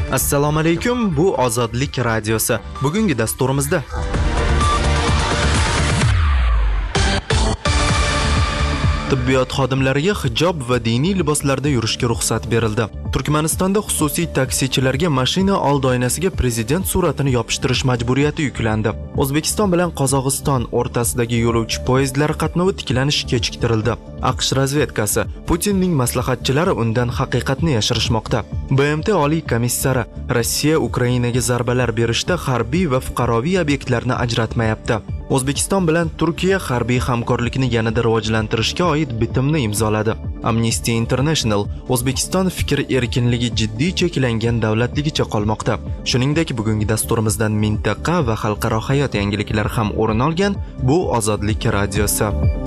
Assalomu alaykum, bu Ozodlik radiosi. Bugungi dasturimizda tibbiyot xodimlariga hijob va diniy liboslarda yurishga ruxsat berildi. Turkmanistonda xususiy taksichilarga mashina old oynasiga prezident suratini yopishtirish majburiyati yuklandi. O'zbekiston bilan Qozog'iston o'rtasidagi yo'lovchi poyezdlari qatnovi tiklanishi kechiktirildi. AQSh razvedkasi Putinning maslahatchilari undan haqiqatni yashirishmoqda. BMT oliy komissari Rossiya Ukrainaga zarbalar berishda harbiy va fuqaroviy obyektlarni ajratmayapti. O'zbekiston bilan Turkiya harbiy hamkorlikni yanada rivojlantirishga oid bitimni imzoladi. Amnesty International O'zbekiston fikr erkinligi jiddiy cheklangan davlatligicha qolmoqda. Shuningdek, bugungi dasturimizdan mintaqa va xalqaro hayot yangiliklari ham o'rin olgan. Bu Ozodlik radiosi.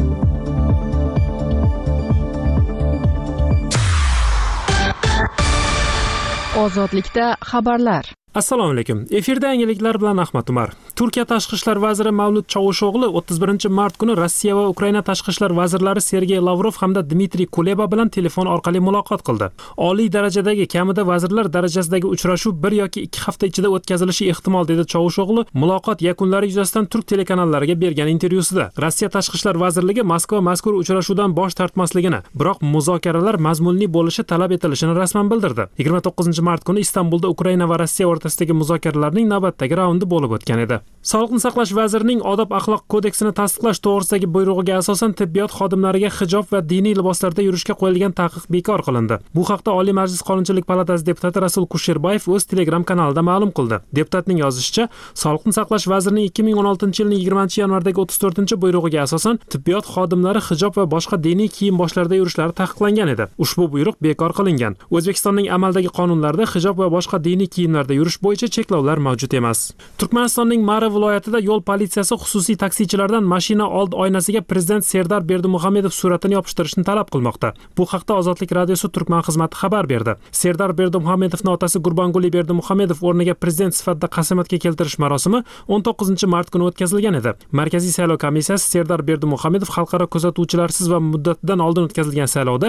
Ozodlikda xabarlar. Assalomu alaykum. Efirda yangiliklar bilan Ahmad Umar. Turkiya tashqi ishlar vaziri Mavlut Chavusho'g'li 31-mart kuni Rossiya va Ukraina tashqi ishlar vazirlari Sergey Lavrov hamda Dmitriy Kuleba bilan telefon orqali muloqot qildi. Oliy darajadagi kamida vazirlar darajasidagi uchrashuv 1 yoki 2 hafta ichida o'tkazilishi ehtimol, dedi Chavusho'g'li muloqot yakunlari yuzasidan turk telekanallariga bergan intervyusida. Rossiya tashqi ishlar vazirligi Moskva mazkur uchrashuvdan bosh tortmasligini, biroq muzokaralar mazmunli bo'lishi talab etilishini rasman bildirdi. 29-mart kuni Istanbulda Ukraina va Rossiya o'rtasidagi muzokaralarning navbatdagi raundi bo'lib o'tgan edi. Sog'liqni saqlash vazirining odob axloq kodeksini tasdiqlash to'g'risidagi buyrug'iga asosan tibbiyot xodimlariga hijob va diniy liboslarda yurishga qo'yilgan taqiq bekor qilindi. Bu haqda Oliy Majlis Qonunchilik palatasi deputati Rasul Kusherbayev o'z Telegram kanalida ma'lum qildi. Deputatning yozishicha, Sog'liqni saqlash vazirining 2016-yilning 20-yanvardagi 34-buyrug'iga asosan tibbiyot xodimlari hijob va boshqa diniy kiyim boshlarida yurishlari taqiqlangan edi. Ushbu buyruq bekor qilingan. O'zbekistonning amaldagi qonunlarida hijob va boshqa diniy kiyimlarda yurish bo'yicha cheklovlar mavjud emas. Turkmanistonning Mara viloyatida yo'l politsiyasi xususiy taksichilardan mashina old oynasiga prezident Serdar Berdimuhamedov suratini yopishtirishni talab qilmoqda. Bu haqda Ozodlik radiosi Turkman xizmati xabar berdi. Serdar Berdimuhamedovning otasi Gurbanguli Berdimuhamedov o'rniga prezident sifatida qasamyodga keltirish marosimi 19-mart kuni o'tkazilgan edi. Markaziy saylov komissiyasi Serdar Berdimuhamedov xalqaro kuzatuvchilarsiz va muddatidan oldin o'tkazilgan saylovda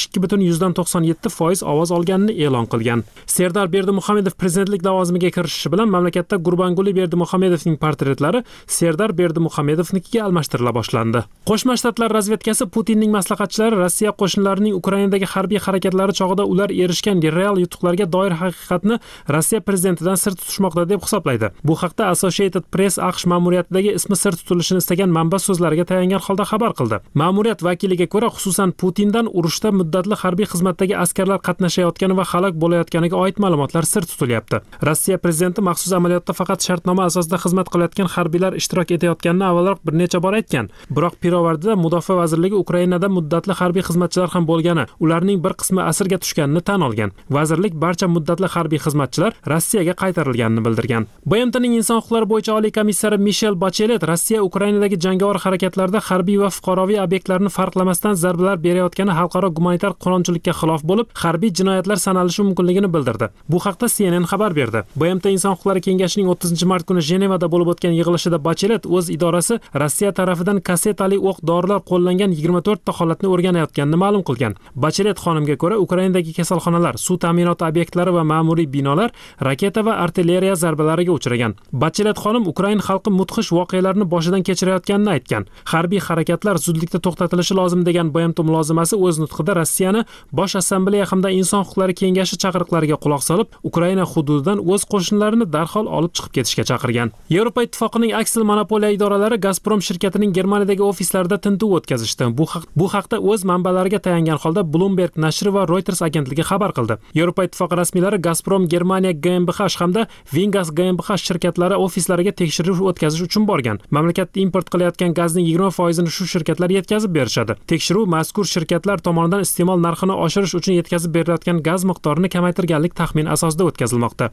72,97% ovoz olganini e'lon qilgan. Serdar Berdimuhamedov prezidentlik lavozimiga kirishishi bilan mamlakatda Gurbanguli Berdimuhamedovning portretlari Serdar Berdimuhamedovnikiga almashtirila boshlandi. Qo'shma Shtatlar razvedkasi Putinning maslahatchilari Rossiya qo'shinlarining Ukrainadagi harbiy harakatlari chog'ida ular erishgan real yutuqlarga doir haqiqatni Rossiya prezidentidan sir tutishmoqda deb hisoblaydi. Bu haqda Associated Press AQSh ma'muriyatidagi ismi sir tutilishini istagan manba so'zlariga tayangan holda xabar qildi. Ma'muriyat vakiliga ko'ra, xususan Putindan urushda muddatli harbiy xizmatdagi askarlar qatnashayotgani va halok bo'layotganiga oid ma'lumotlar sir tutilyapti. Rossiya prezidenti maxsus amaliyotda faqat shartnoma asosida xizmat qilayotgan harbiylar ishtirok etayotganini avvalroq bir necha bor aytgan. Biroq pirovardida Mudofaa vazirligi Ukrainada muddatli harbiy xizmatchilar ham bo'lgani, ularning bir qismi asirga tushganini tan olgan. Vazirlik barcha muddatli harbiy xizmatchilar Rossiyaga qaytarilganini bildirgan. BMTning inson huquqlari bo'yicha oliy komissari Michel Bachelet Rossiya Ukrainadagi jangovar harakatlarda harbiy va fuqaroviy obyektlarni farqlamasdan zarbalar berayotgani xalqaro gumanitar qonunchilikka xilof bo'lib, harbiy jinoyatlar sanalishi mumkinligini bildirdi. Bu haqda CNN xabar berdi. BMT inson huquqlari kengashining 30-mart kuni Jenevada bo'lib o'tgan yig'ilishida Bachelet o'z idorasi Rossiya tarafidan kassetali o'q-dorilar qo'llangan 24 ta holatni o'rganayotganini ma'lum qilgan. Bachelet xonimga ko'ra, Ukrainadagi kasalxonalar, suv ta'minoti obyektlari va ma'muriy binolar raketa va artilleriya zarbalariga uchragan. Bachelet xonim Ukraina xalqi mudhish voqealarni boshidan kechirayotganini aytgan. Harbiy harakatlar zudlikda to'xtatilishi lozim degan BMT mulozimasi o'z nutqida Rossiyani Bosh assambleya hamda inson huquqlari kengashi chaqiriqlariga quloq solib, Ukraina hududidan o'z qo'shinlarini darhol olib chiqib ketishga chaqirgan. Yevropa ittifoqining aksiyali monopoliya idoralari Gazprom shirkatining Germaniyadagi ofislarida tintuv o'tkazishdi. Bu haqda o'z manbalariga tayangan holda Bloomberg nashri va Reuters agentligi xabar qildi. Yevropa ittifoqi rasmiylari Gazprom Germaniya GmbH hamda Vingas GmbH shirkatlari ofislariga tekshiruv o'tkazish uchun borgan. Mamlakatda import qilayotgan gazning 20% shu shirkatlar yetkazib berishadi. Tekshiruv mazkur shirkatlar tomonidan iste'mol narxini oshirish uchun yetkazib berilayotgan gaz miqdorini kamaytirganlik taxmin asosida o'tkazilmoqda.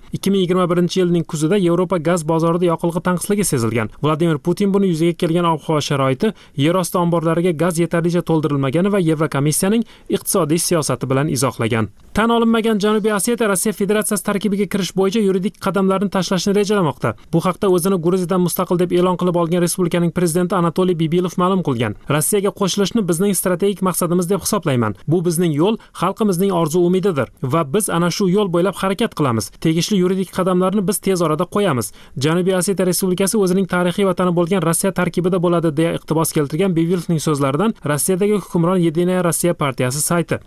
2021-yilning kuzida Yevropa gaz bozorida yoqilg'i tanqisligi sezilgan. Vladimir Putin buni yuzaga kelgan ob-havo sharoiti, yer osti omborlariga gaz yetarlicha to'ldirilmagani va Yevrokomissiyaning iqtisodiy siyosati bilan izohlagan. Tan olinmagan Janubiy Osetiya Rossiya Federatsiyasi tarkibiga kirish bo'yicha yuridik qadamlarni tashlashni rejalamoqda. Bu haqda o'zini Gruziyadan mustaqil deb e'lon qilib olgan respublikaning prezidenti Anatoliy Bibilov ma'lum qilgan. Rossiyaga qo'shilishni bizning strategik maqsadimiz deb hisoblayman. Bu bizning yo'l, xalqimizning orzu-umididir va biz ana shu yo'l bo'ylab harakat qilamiz. Tegishli yuridik qadamlarni biz tez orada qo'yamiz. Janubiy Osetiya Respublikasi o'zining tarixiy vatani bo'lgan Rossiya tarkibida bo'ladi deya iqtibos keltirgan Bibilovning so'zlaridan Rossiyadagi hukmron Yedinaya Rossiya partiyasi sayti.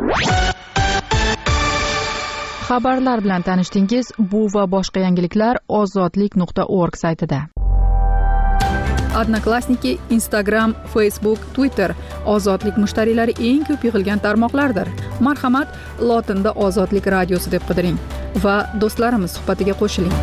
Xabarlar bilan tanishdingiz. Bu va boshqa yangiliklar ozodlik.org saytida. Odnoklassniki, Instagram, Facebook, Twitter ozodlik mushtariylari eng ko'p yig'ilgan tarmoqlardir. Marhamat, lotinda Ozodlik radiosi deb qidiring va do'stlarimiz suhbatiga qo'shiling.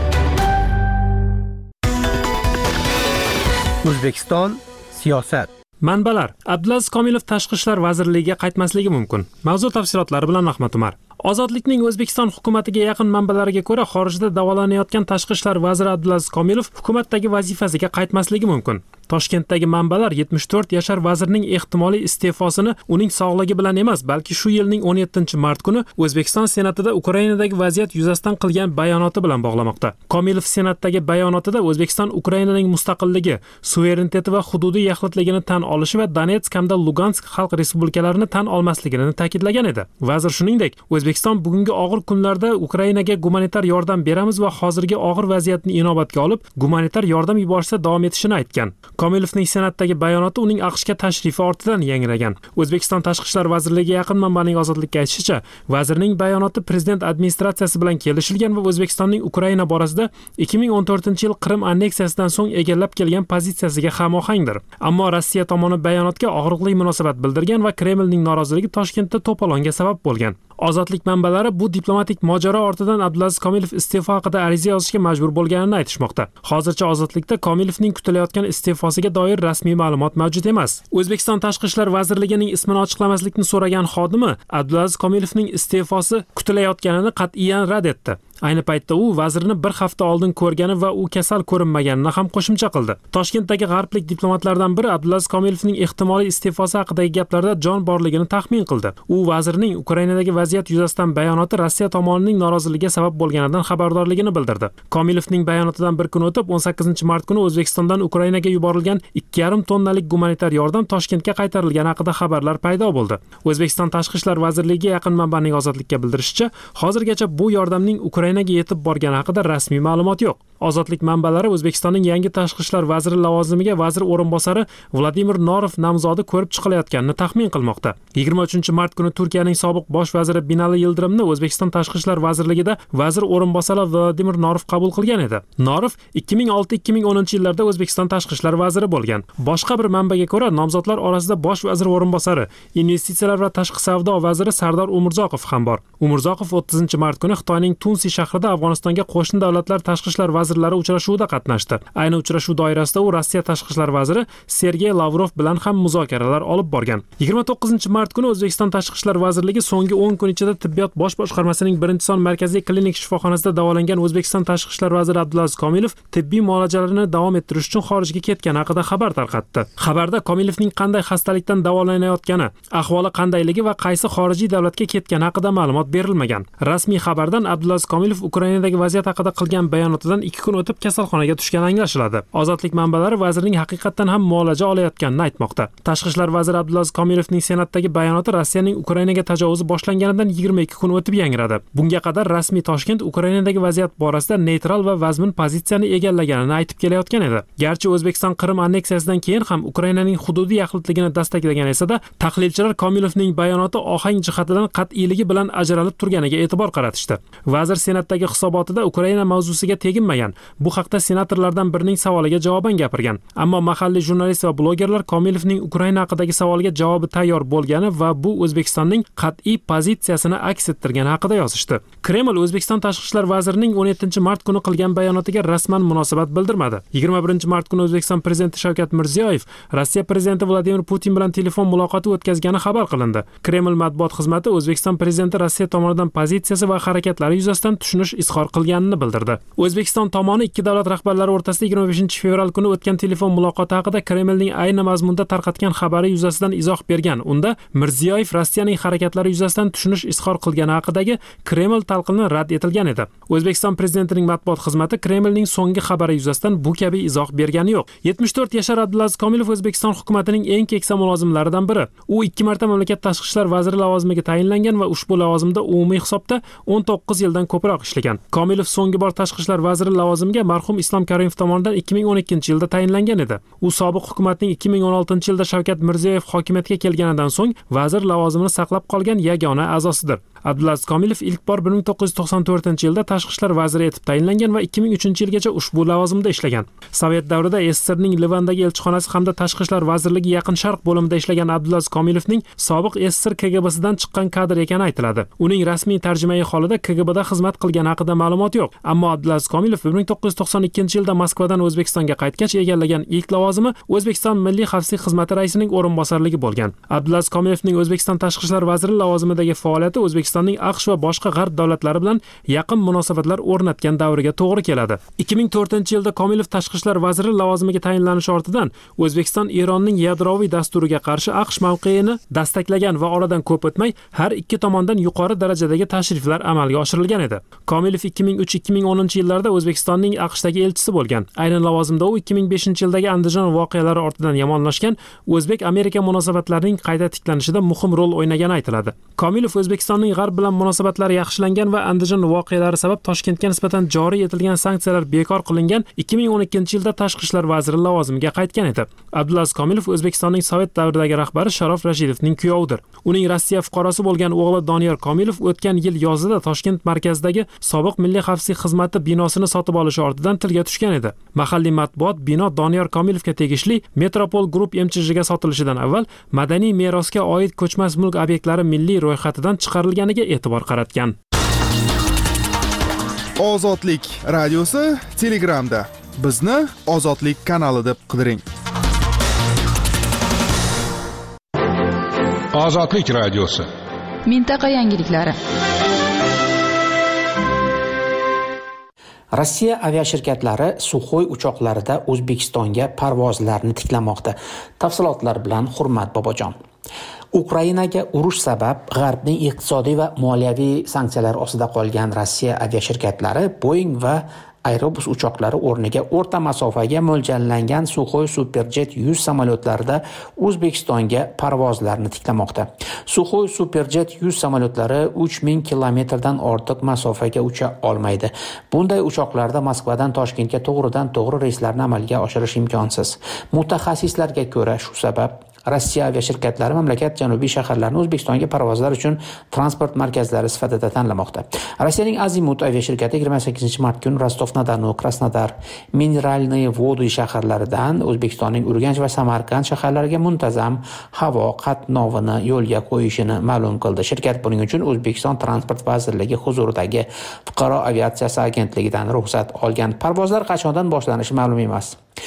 O'zbekiston siyosat. Manbalar: Abdulaziz Komilov Tashqi ishlar vazirligiga qaytmasligi mumkin. Mavzu tafsilotlari bilan Ahmad Umar. Ozodlikning O'zbekiston hukumatiga yaqin manbalariga ko'ra, xorijda davolanayotgan Tashqi ishlar vaziri Abdulaziz Komilov hukumatdagi vazifasiga qaytmasligi mumkin. Toshkentdagi manbalar 74 yashar vazirning ehtimoliy iste'fosini uning sog'ligi bilan emas, balki shu yilning 17-mart kuni O'zbekiston Senatida Ukrainadagi vaziyat yuzasidan qilgan bayonoti bilan bog'lamoqda. Komilov Senatdagi bayonotida O'zbekiston Ukrainaning mustaqilligi, suvereniteti va hududiy yaxlitligini tan olishi va Donetsk hamda Lugansk xalq respublikalarini tan olmasligini ta'kidlagan edi. Vazir shuningdek, O'zbekiston bugungi og'ir kunlarda Ukrainaga gumanitar yordam beramiz va hozirgi og'ir vaziyatni inobatga olib, gumanitar yordam yuborishda davom etishini aytgan. Komilovning Senatdagi bayonoti uning AQShga tashrifi ortidan yangragan. O'zbekiston Tashqi ishlar vazirligiga yaqin manbaning Ozodlikka aytishicha, vazirning bayonoti prezident administratsiyasi bilan kelishilgan va O'zbekistonning Ukraina borasida 2014-yil Qrim anneksiyasidan so'ng egallab kelgan pozitsiyasiga hamohangdir. Ammo Rossiya tomoni bayonotga og'riqli munosabat bildirgan va Kremlning noroziligi Toshkentda to'polonga sabab bo'lgan. Ozodlik manbalari bu diplomatik mojaro ortidan Abdulaziz Komilov iste'fo haqida ariza yozishga majbur bo'lganini aytishmoqda. Hozircha Ozodlikda Komilovning kutilayotgan iste'fosiga doir rasmiy ma'lumot mavjud emas. O'zbekiston Tashqi ishlar vazirligining ismini ochiqlamaslikni so'ragan xodimi Abdulaziz Komilovning iste'fosi kutilayotganini qat'iyan rad etdi. Ayni paytda u vazirni bir hafta oldin ko'rgani va u kasal ko'rinmaganini ham qo'shimcha qildi. Toshkentdagi g'arblik diplomatlardan biri Abdulaziz Komilovning ehtimoliy iste'fosi haqidagi gaplarda jon borligini taxmin qildi. U vazirning Ukrainadagi vaziyat yuzasidan bayonoti Rossiya tomonining noroziligiga sabab bo'lganidan xabardorligini bildirdi. Komilovning bayonotidan bir kun o'tib 18-mart kuni O'zbekistondan Ukrainaga yuborilgan 2,5 tonnalik gumanitar yordam Toshkentga qaytarilgani haqida xabarlar paydo bo'ldi. O'zbekiston Tashqi ishlar vazirligiga yaqin manbaning Ozodlikka bildirishicha, hozirgacha bu yordamning Ukrainaga yetib borgani haqida rasmiy ma'lumot yo'q. Ozodlik manbalari O'zbekistonning yangi tashqi ishlar vaziri lavozimiga vazir o'rinbosari Vladimir Norov nomzodi ko'rib chiqilayotganini taxmin qilmoqda. 23-mart kuni Turkiyaning sobiq bosh vaziri Binali Yildirimni O'zbekiston Tashqi ishlar vazirligida vazir o'rinbosari Vladimir Norov qabul qilgan edi. Norov 2006-2010-yillarda O'zbekiston Tashqi ishlar vaziri bo'lgan. Boshqa bir manbaga ko'ra, nomzodlar orasida bosh vazir o'rinbosari, investitsiyalar va tashqi savdo vaziri Sardor Umurzoqov ham bor. Umurzoqov 30-mart kuni Xitoyning Tunsi shahrida Afg'onistonga qo'shni davlatlar tashqi ishlar vazirlari uchrashuvida qatnashdi. Ayni uchrashuv doirasida u Rossiya tashqi ishlar vaziri Sergey Lavrov bilan ham muzokaralar olib borgan. 29-mart kuni O'zbekiston Tashqi ishlar vazirligi so'nggi 10 kun ichida tibbiyot bosh boshqarmasining 1-son markaziy klinik shifoxonasida davolangan O'zbekiston Tashqi ishlar vaziri Abdulaziz Komilov tibbiy muolajalarini davom ettirish uchun xorijga ketgani haqida xabar tarqatdi. Xabarda Komilovning qanday xastalikdan davolanayotgani, ahvoli qandayligi va qaysi xorijiy davlatga ketgani haqida ma'lumot berilmagan. Rasmiy xabardan Abdulaziz Komilov Ukrainadagi vaziyat haqida qilgan bayonotidan 2 kun o'tib kasalxonaga tushgani anglashiladi. Ozodlik manbalari vazirning haqiqatan ham muolaja olayotganini aytmoqda. Tashqi ishlar vaziri Abdulaziz Komilovning Senatdagi bayonoti Rossiyaning Ukrainaga tajovuzi boshlanganidan 22 kun o'tib yangradi. Bunga qadar rasmiy Toshkent Ukrainadagi vaziyat borasida neytral va vazmin pozitsiyani egallaganini aytib kelayotgan edi. Garchi O'zbekiston Qrim anneksiyasidan keyin ham Ukrainaning hududiy yaxlitligini dastaklagan esa-da, tahlilchilar Komilovning bayonoti ohang jihatidan qat'iyligi bilan ajralib turganiga e'tibor qaratishdi. Vazir Senatdagi hisobotida Ukraina mavzusiga teginmagan. Bu haqda senatorlardan birining savoliga javoban gapirgan. Ammo mahalliy jurnalist va blogerlar Komilovning Ukraina haqidagi savoliga javobi tayyor bo'lgani va bu O'zbekistonning qat'iy pozitsiyasini aks ettirgani haqida yozishdi. Kreml O'zbekiston Tashqi ishlar vazirining 17-mart kuni qilgan bayonotiga rasman munosabat bildirmadi. 21-mart kuni O'zbekiston prezidenti Shavkat Mirziyoyev Rossiya prezidenti Vladimir Putin bilan telefon muloqoti o'tkazgani xabar qilindi. Kreml matbuot xizmati O'zbekiston prezidenti Rossiya tomonidan pozitsiyasi va harakatlari yuzasidan tushunish izhor qilganini bildirdi. O'zbekiston tomoni ikki davlat rahbarlari o'rtasida 25-fevral kuni o'tgan telefon muloqoti haqida Kremlning ayni mazmunda tarqatgan xabari yuzasidan izoh bergan. Unda Mirziyoyev Rossiyaning harakatlari yuzasidan tushunish izhor qilgani haqidagi Kreml talqini rad etilgan edi. O'zbekiston prezidentining matbuot xizmati Kremlning so'nggi xabari yuzasidan bu kabi izoh bergani yo'q. 74 yashar Abdulaziz Komilov O'zbekiston hukumatining eng keksa mulozimlaridan biri. U 2 marta mamlakat tashqi ishlar vaziri lavozimiga tayinlangan va ushbu lavozimda umumiy hisobda 19 yildan ko'proq ishlagan. Komilov so'nggi bor tashqi ishlar vaziri lavozimiga marhum Islom Karimov tomonidan 2012-yilda tayinlangan edi. U sobiq hukumatning 2016-yilda Shavkat Mirziyoyev hokimiyatga kelganidan so'ng vazir lavozimini saqlab qolgan yagona a'zosidir. Abdulaziz Komilov ilk bor 1994-yilda tashqi ishlar vaziri etib tayinlangan va 2003-yilgacha ushbu lavozimda ishlagan. Sovet davrida SSRning Livandagi elchixonasi hamda tashqi ishlar vazirligi Yaqin Sharq bo'limida ishlagan Abdulaziz Komilovning sobiq SSR KGBsidan chiqqan kadr ekani aytiladi. Uning rasmiy tarjimai holida KGBda xizmat qilgani haqida ma'lumot yo'q. Ammo Abdulaziz Komilov 1992-yilda Moskvadan O'zbekistonga qaytgach egallagan ilk lavozimi O'zbekiston Milliy xavfsizlik xizmati raisining o'rinbosarligi bo'lgan. Abdulaziz Komilovning O'zbekiston tashqi ishlar vaziri lavozimidagi faoliyati O'zbekistonning AQSh va boshqa g'arb davlatlari bilan yaqin munosabatlar o'rnatgan davriga to'g'ri keladi. 2004-yilda Komilov tashqi ishlar vaziri lavozimiga tayinlanishi ortidan O'zbekiston Eronning yadroviy dasturiga qarshi AQSh mavqeini dastaklagan va oradan ko'p o'tmay har ikki tomondan yuqori darajadagi tashriflar amalga oshirilgan edi. Komilov 2003-2010-yillarda O'zbekistonning AQShdagi elchisi bo'lgan. Aynan lavozimda u 2005-yildagi Andijon voqealari ortidan yomonlashgan O'zbek-Amerika munosabatlarining qayta tiklanishida muhim rol o'ynagani aytiladi. Komilov O'zbekistonning g'arb bilan munosabatlari yaxshilangan va Andijon voqealari sabab Toshkentga nisbatan joriy etilgan sanksiyalar bekor qilingan 2012-yilda tashqi ishlar vaziri lavozimiga qaytgan edi. Abdulaziz Komilov O'zbekistonning Sovet davridagi rahbari Sharof Rashidovning kuyovidir. Uning Rossiya fuqarosi bo'lgan o'g'li Doniyor Komilov o'tgan yil yozida Toshkent markazidagi sobiq Milliy xavfsizlik xizmati binosini sotib olishi ortidan tilga tushgan edi. Mahalliy matbuot bino Doniyor Komilovga tegishli Metropol Group MCHga sotilishidan avval madaniy merosga oid ko'chmas mulk obyektlari milliy ro'yxatidan chiqarilganiga e'tibor qaratgan. Ozodlik radiosi Telegramda. Bizni Ozodlik kanali deb qidiring. Ozodlik radiosi. Mintaqa yangiliklari. Rossiya aviashirkatlari Suxoy uchoqlarida O'zbekistonga parvozlarni tiklamoqda. Tafsilotlar bilan Hurmat Bobojon. Ukrainaga urush sabab G'arbning iqtisodiy va moliyaviy sanksiyalar ostida qolgan Rossiya aviashirkatlari Boeing va Airbus uchoqlari o'rniga o'rta masofaga mo'ljallangan Suxoy Superjet 100 samolyotlarida O'zbekistonga parvozlarni tiklamoqda. Suxoy Superjet 100 samolyotlari 3000 kilometrdan ortiq masofaga ucha olmaydi. Bunday uchoqlarda Moskvadan Toshkentga to'g'ridan-to'g'ri reyslarni amalga oshirish imkonsiz. Mutaxassislarga ko'ra, shu sabab Rossiya aviashirkatlari mamlakat janubiy shaharlarini O'zbekistonga parvozlar uchun transport markazlari sifatida tanlamoqda. Rossiyaning Azimut aviashirkati 28-mart kuni Rostov-na-Donu, Krasnodar, Mineralniy Vody shaharlaridan O'zbekistonning Urganch va Samarqand shaharlariga muntazam havo qatnovini yo'lga qo'yishini ma'lum qildi. Shirkat buning uchun O'zbekiston Transport vazirligi huzuridagi Fuqaro aviatsiyasi agentligidan ruxsat olgan. Parvozlar qachondan boshlanishi ma'lum emas.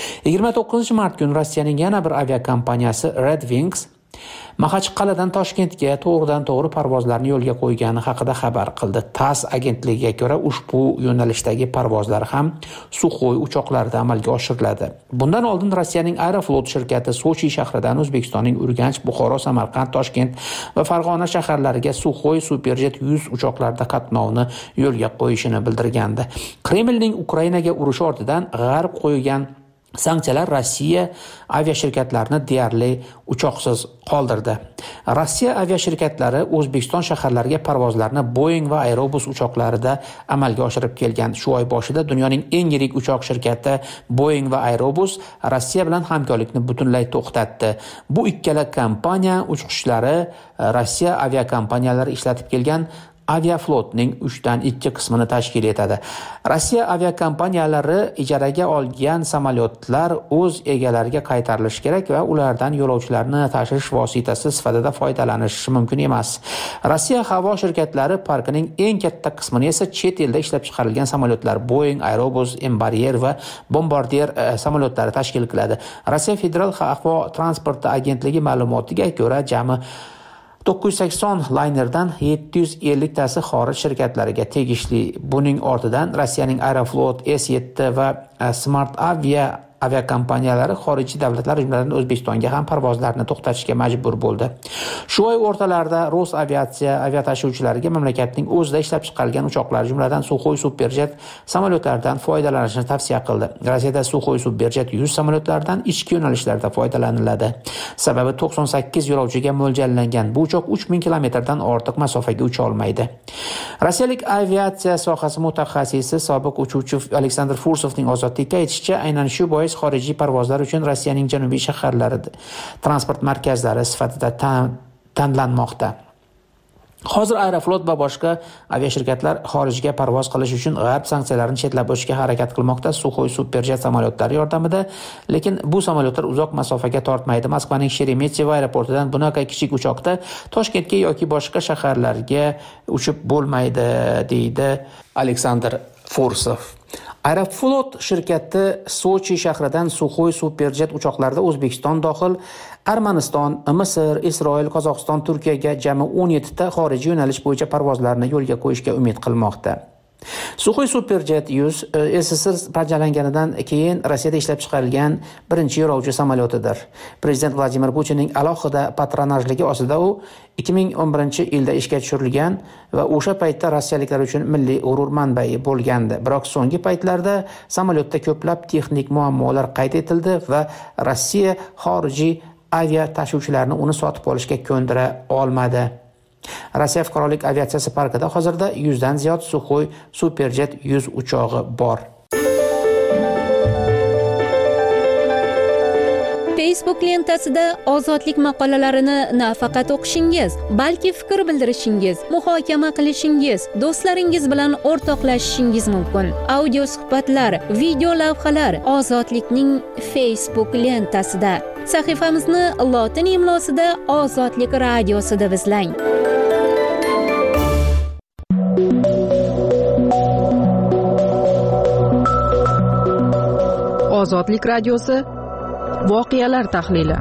29-mart kuni Rossiyaning yana bir aviakompaniyasi Red Wings Maxachqal'adan Toshkentga to'g'ridan-to'g'ri parvozlarni yo'lga qo'ygani haqida xabar qildi. TASS agentligiga ko'ra ushbu yo'nalishdagi parvozlar ham Suxoy uchoqlarida amalga oshiriladi. Bundan oldin Rossiyaning Aeroflot shirkati Sochi shahridan O'zbekistonning Urganch, Buxoro, Samarqand, Toshkent va Farg'ona shaharlariga Suxoy Superjet 100 uchoqlarida qatnovni yo'lga qo'yishini bildirgandi. Kremlning Ukrainaga urushi ortidan G'arb qo'ygan sanksiyalar Rossiya aviashirkatlarini deyarli uchoqsiz qoldirdi. Rossiya aviashirkatlari O'zbekiston shaharlariga parvozlarni Boeing va Airbus uchoqlarida amalga oshirib kelgan. Shu oy boshida dunyoning eng yirik uchoq shirkati Boeing va Airbus Rossiya bilan hamkorlikni butunlay to'xtatdi. Bu ikkala kompaniya uchiqishlari Rossiya aviakompaniyalari ishlatib kelgan Aviaflotning 3/2 qismini tashkil etadi. Rossiya aviakompaniyalari ijaraga olgan samolyotlar o'z egalariga qaytarilishi kerak va ulardan yo'lovchilarni tashish vositasi sifatida foydalanishi mumkin emas. Rossiya havo shirkatlari parkining eng katta qismini esa chet elda ishlab chiqarilgan samolyotlar Boeing, Airbus, Embraer va Bombardier samolyotlari tashkil qiladi. Rossiya Federal havo transporti agentligi ma'lumotiga ko'ra, jami 980 laynerdan 750 tasi xorij shirkatlariga tegishli. Buning ortidan Rossiyaning Aeroflot, S7 va Smart aviakompaniyalari xorijiy davlatlar, jumladan O'zbekistonga ham parvozlarni to'xtatishga majbur bo'ldi. Shu oy o'rtalarida Rosaviatsiya aviatashuvchilariga mamlakatning o'zida ishlab chiqarilgan uchoqlar, jumladan Suxoy Superjet samolyotlaridan foydalanishni tavsiya qildi. Rossiyada Suxoy Superjet 100 samolyotlaridan ichki yo'nalishlarda foydalaniladi. Sababi 98 yo'lovchiga mo'ljallangan bu uchoq 3000 kilometrdan ortiq masofaga ucha olmaydi. Rossiyalik aviatsiya sohasi mutaxassisi, sobiq uchuvchi Aleksandr Fursovning ozodlikka aytishicha, aynan shu bois xorijiy parvozlar uchun Rossiyaning janubiy shaharlari transport markazlari sifatida tanlanmoqda. Hozir Aeroflot va boshqa aviashirkatlar xorijga parvoz qilish uchun g'arb sanksiyalarini chetlab o'tishga harakat qilmoqda. Suxoy Superjet samolyotlari yordamida, lekin bu samolyotlar uzoq masofaga tortmaydi. Moskvaning Sheremetyevo aeroportidan bunaqa kichik uchoqda Toshkentga yoki boshqa shaharlarga uchib bo'lmaydi, deydi Aleksandr Fursov. Aeroflot shirkati Sochi shahridan Suxoy Superjet uchoqlarida O'zbekiston dohil Armaniston, Misr, Isroil, Qozog'iston, Turkiyaga jami 17 ta xorijiy yo'nalish bo'yicha parvozlarni yo'lga qo'yishga umid qilmoqda. Suxoy Superjet 100 SSR parchalanganidan keyin Rossiyada ishlab chiqarilgan birinchi yo'lovchi samolyotidir. Prezident Vladimir Putinning alohida patronajligi ostida u 2011-yilda ishga tushirilgan va o'sha paytda rossiyaliklar uchun milliy g'urur manbai bo'lgandi. Biroq so'nggi paytlarda samolyotda ko'plab texnik muammolar qayd etildi va Rossiya xorijiy avia tashuvchilarni uni sotib olishga ko'ndira olmadi. Rossiya fuqarolik aviatsiyasi parkida hozirda 100 dan ziyod Suxoy Superjet 100 uchog'i bor. Facebook lentasida ozodlik maqolalarini nafaqat o'qishingiz, balki fikr bildirishingiz, muhokama qilishingiz, do'stlaringiz bilan o'rtoqlashishingiz mumkin. Audio suhbatlar, video lavhalar Ozodlikning Facebook lentasida. Sahifamizni lotin imlosida Ozodlik radiosi deb izlang. Ozodlik radiosi voqealar tahlili.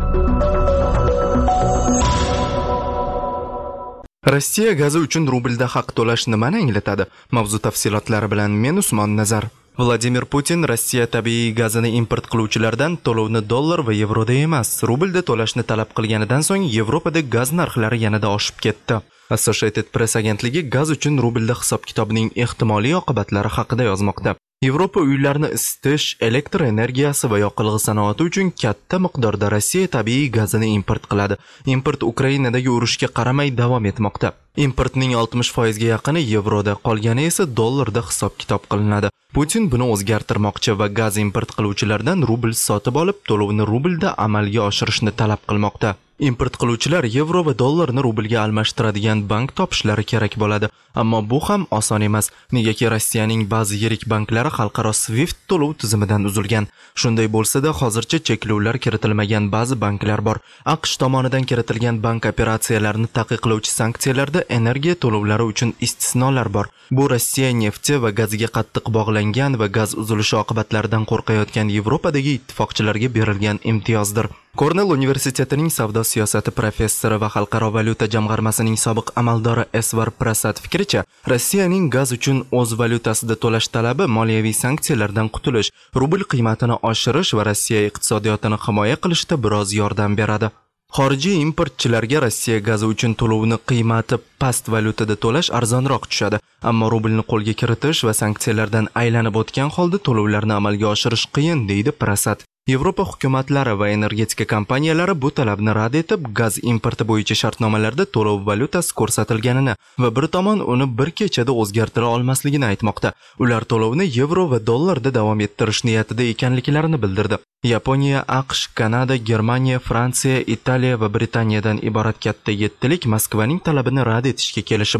Rossiya gazi uchun rublda haq to'lash nimani anglatadi? Mavzu tafsilotlari bilan men Usmon Nazar. Vladimir Putin Rossiya tabiiy gazini import qiluvchilardan to'lovni dollar va yevroda emas, rublda to'lashni talab qilganidan so'ng Yevropada gaz narxlari yanada oshib ketdi. Associated Press agentligi gaz uchun rublda hisob-kitobning ehtimoliy oqibatlari haqida yozmoqda. Yevropa uylarni isitish, elektr energiyasi va yoqilg'i sanoati uchun katta miqdorda Rossiya tabiiy gazini import qiladi. Import Ukrainadagi urushga qaramay davom etmoqda. Importning 60% ga yaqini yevroda, qolgani esa dollarda hisob-kitob qilinadi. Putin buni o'zgartirmoqchi va gaz import qiluvchilardan rubl sotib olib, to'lovni rublda amalga oshirishni talab qilmoqda. Import qiluvchilar yevro va dollarni rublga almashtiradigan bank topishlari kerak bo'ladi. Ammo bu ham oson emas, negaki Rossiyaning ba'zi yirik banklari xalqaro SWIFT to'lov tizimidan uzilgan. Shunday bo'lsa-da, hozircha cheklovlar kiritilmagan ba'zi banklar bor. AQSh tomonidan kiritilgan bank operatsiyalarini taqiqlovchi sanksiyalarda energiya to'lovlari uchun istisnolar bor. Bu Rossiya nefti va gaziga qattiq bog'langan va gaz uzilishi oqibatlaridan qo'rqayotgan Yevropadagi ittifoqchilarga berilgan imtiyozdir. Kornell universitetining savdo siyosati professori va xalqaro valyuta jamg'armasining sobiq amaldori Esvar Prasad fikricha, Rossiyaning gaz uchun o'z valyutasida to'lash talabi moliyaviy sanksiyalardan qutulish, rubl qiymatini oshirish va Rossiya iqtisodiyotini himoya qilishda biroz yordam beradi. Xorijiy importchilarga Rossiya gazi uchun to'lovni qiymati past valyutada to'lash arzonroq tushadi, ammo rublni qo'lga kiritish va sanksiyalardan aylanib o'tgan holda to'lovlarni amalga oshirish qiyin, deydi Prasad. Yevropa hukumatlari va energetika kompaniyalari bu talabni rad etib, gaz importi bo'yicha shartnomalarda to'lov valyutasi ko'rsatilganini va bir tomon uni bir kechada o'zgartira olmasligini aytmoqda. Ular to'lovni yevro va dollarda davom ettirish niyatida ekanliklarini bildirdi. Yaponiya, AQSh, Kanada, Germaniya, Fransiya, Italiya va Britaniyadan iborat katta 7lik Moskvaning talabini rad etishga kelishib oldi.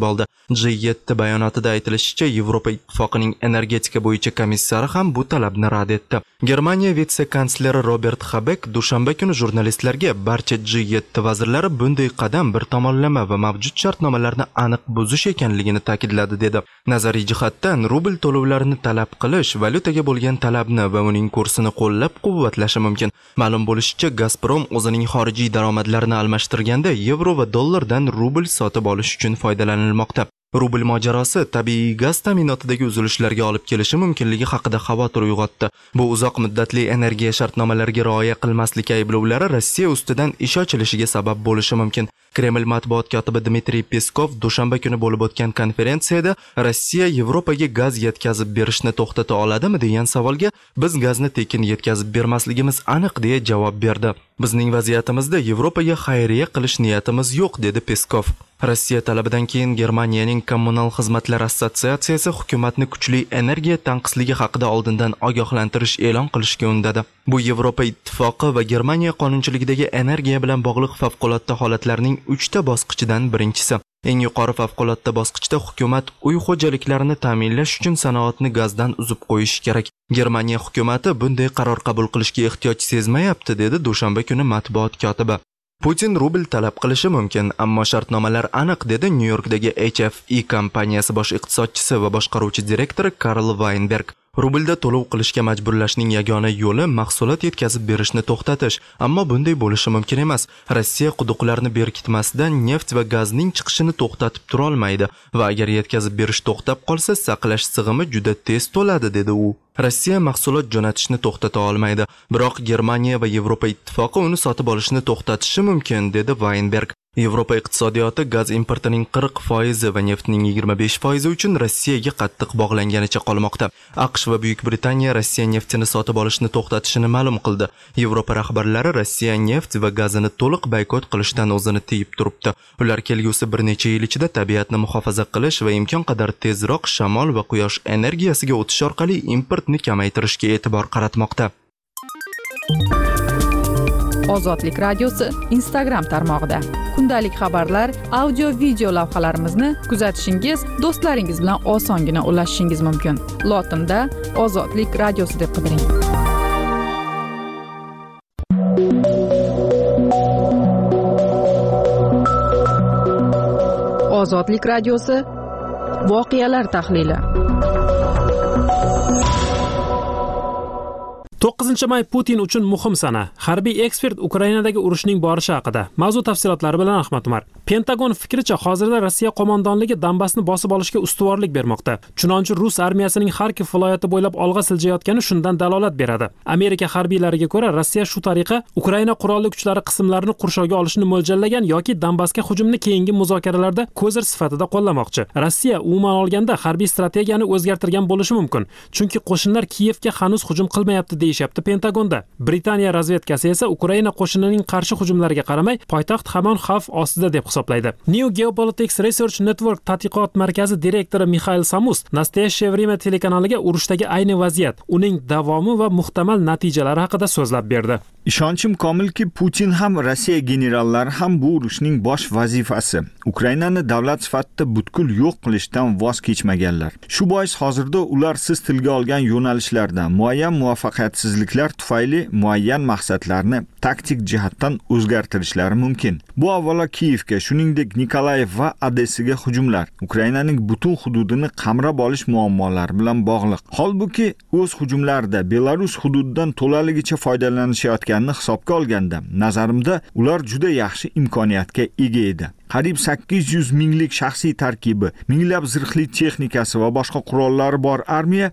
G7 bayonotida aytilishicha, Yevropa Ittifoqining energetika bo'yicha komissari ham bu talabni rad etdi. Germaniya vitse-kansleri Robert Habeck dushanba kuni jurnalistlarga barcha G7 vazirlari bunday qadam bir tomonlama va mavjud shartnomalarni aniq buzish ekanligini ta'kidladi dedi. Nazariy jihatdan rubl to'lovlarini talab qilish valyutaga bo'lgan talabni va uning kursini qo'llab-quvvatlashi mumkin. Ma'lum bo'lishicha, Gazprom o'zining xorijiy daromadlarini almashtirganda yevro va dollardan rubl sotib olish uchun foydalanilmoqda. Rubl mojarosi tabiiy gaz ta'minotidagi uzilishlarga olib kelishi mumkinligi haqida xavotir uyg'otdi. Bu uzoq muddatli energiya shartnomalariga rioya qilmaslik ayblovlari Rossiya ustidan ish ochilishiga sabab bo'lishi mumkin. Kreml matbuot kotibi Dmitriy Peskov dushanba kuni bo'lib o'tgan konferensiyada Rossiya Yevropaga gaz yetkazib berishni to'xtata oladimi degan savolga biz gazni tekin yetkazib bermasligimiz aniq deya javob berdi. Bizning vaziyatimizda Yevropaga xayriya qilish niyatimiz yo'q dedi Peskov. Rossiya talabidan keyin Germaniyaning kommunal xizmatlar assotsiatsiyasi hukumatni kuchli energiya tanqisligi haqida oldindan ogohlantirish e'lon qilishga undadi. Bu Yevropa Ittifoqi va Germaniya qonunchiligidagi energiya bilan bog'liq favqulodda holatlarning 3 ta bosqichidan birinchisi. Eng yuqori favqulodda bosqichda hukumat uy xo'jaliklarini ta'minlash uchun sanoatni gazdan uzib qo'yishi kerak. Germaniya hukumati bunday qaror qabul qilishga ehtiyoj sezmayapti dedi dushanba kuni matbuot kotibi. Putin rubl talab qilishi mumkin, ammo shartnomalar aniq dedi Nyu-Yorkdagi HFE kompaniyasi bosh iqtisodchisi va boshqaruvchi direktori Karl Weinberg. Rublda to'lov qilishga majburlashning yagona yo'li mahsulot yetkazib berishni to'xtatish, ammo bunday bo'lishi mumkin emas. Rossiya quduqlarni berkitmasdan neft va gazning chiqishini to'xtatib tura olmaydi va agar yetkazib berish to'xtab qolsa, saqlash sig'imi juda tez to'ladi dedi u. Rossiya mahsulot jo'natishni to'xtata olmaydi, biroq Germaniya va Yevropa Ittifoqi uni sotib olishni to'xtatishi mumkin dedi Weinberg. Yevropa iqtisodiyoti gaz importining 40% va neftning 25% uchun Rossiyaga qattiq bog'langanicha qolmoqda. AQSh va Buyuk Britaniya Rossiya neftini sotib olishni to'xtatishini ma'lum qildi. Yevropa rahbarlari Rossiya neft va gazini to'liq boykot qilishdan o'zini tiyib turibdi. Ular kelgusi bir necha yil ichida tabiatni muhofaza qilish va imkon qadar tezroq shamol va quyosh energiyasiga o'tish orqali importni kamaytirishga e'tibor qaratmoqda. Ozodlik radiosi Instagram tarmog'ida kundalik xabarlar, audio video lavhalarimizni kuzatishingiz, do'stlaringiz bilan osongina ulashishingiz mumkin. Lotinda Ozodlik radiosi deb qidiring. Ozodlik radiosi voqealar tahlili. 9 may Putin uchun muhim sana. Harbiy ekspert Ukrainadagi urushning borishi haqida. Mavzu tafsilotlari bilan Ahmad Umar. Pentagon fikricha, hozirda Rossiya qo'mondonligi Donbassni bosib olishga ustuvorlik bermoqda. Chunonchi Rus armiyasining Xarkov viloyati bo'ylab olg'a siljayotgani shundan dalolat beradi. Amerika harbiylariga ko'ra, Rossiya shu tariqa Ukraina qurolli kuchlari qismlarini qurshovga olishni mo'ljallagan yoki Donbassga hujumni keyingi muzokaralarda ko'zir sifatida qo'llamoqchi. Rossiya umuman olganda harbiy strategiyani o'zgartirgan bo'lishi mumkin, chunki qo'shinlar Kiyevga hanuz hujum qilmayapti deyishyapti Pentagonda. Britaniya razvedkasi esa Ukraina qo'shinining qarshi hujumlariga qaramay, poytaxt hamon xavf ostida deb hisoblaydi. New Geopolitics Research Network tadqiqot markazi direktori Mikhail Samus Nastoящее время telekanaliga urushdagi ayni vaziyat, uning davomi va muhtamal natijalari haqida so'zlab berdi. Ishonchim komilki, Putin ham Rossiya generallari ham bu urushning bosh vazifasi Ukrainani davlat sifatida butkul yo'q qilishdan voz kechmaganlar. Shu bois hozirda ular siz tilga olgan yo'nalishlarda muayyan muvaffaqiyatsizliklar tufayli muayyan maqsadlarni taktik jihatdan o'zgartirishlari mumkin. Bu avvalo Kiyevga, shuningdek Nikolayev va Odessaga hujumlar, Ukrainaning butun hududini qamrab olish muammolari bilan bog'liq. Holbuki o'z hujumlarida Belarus hududidan to'laligicha foydalanishayotganini hisobga olganda, nazarimda ular juda yaxshi imkoniyatga ega edi. Qariyb 800 minglik shaxsiy tarkibi, minglab zirhli texnikasi va boshqa qurollari bor armiya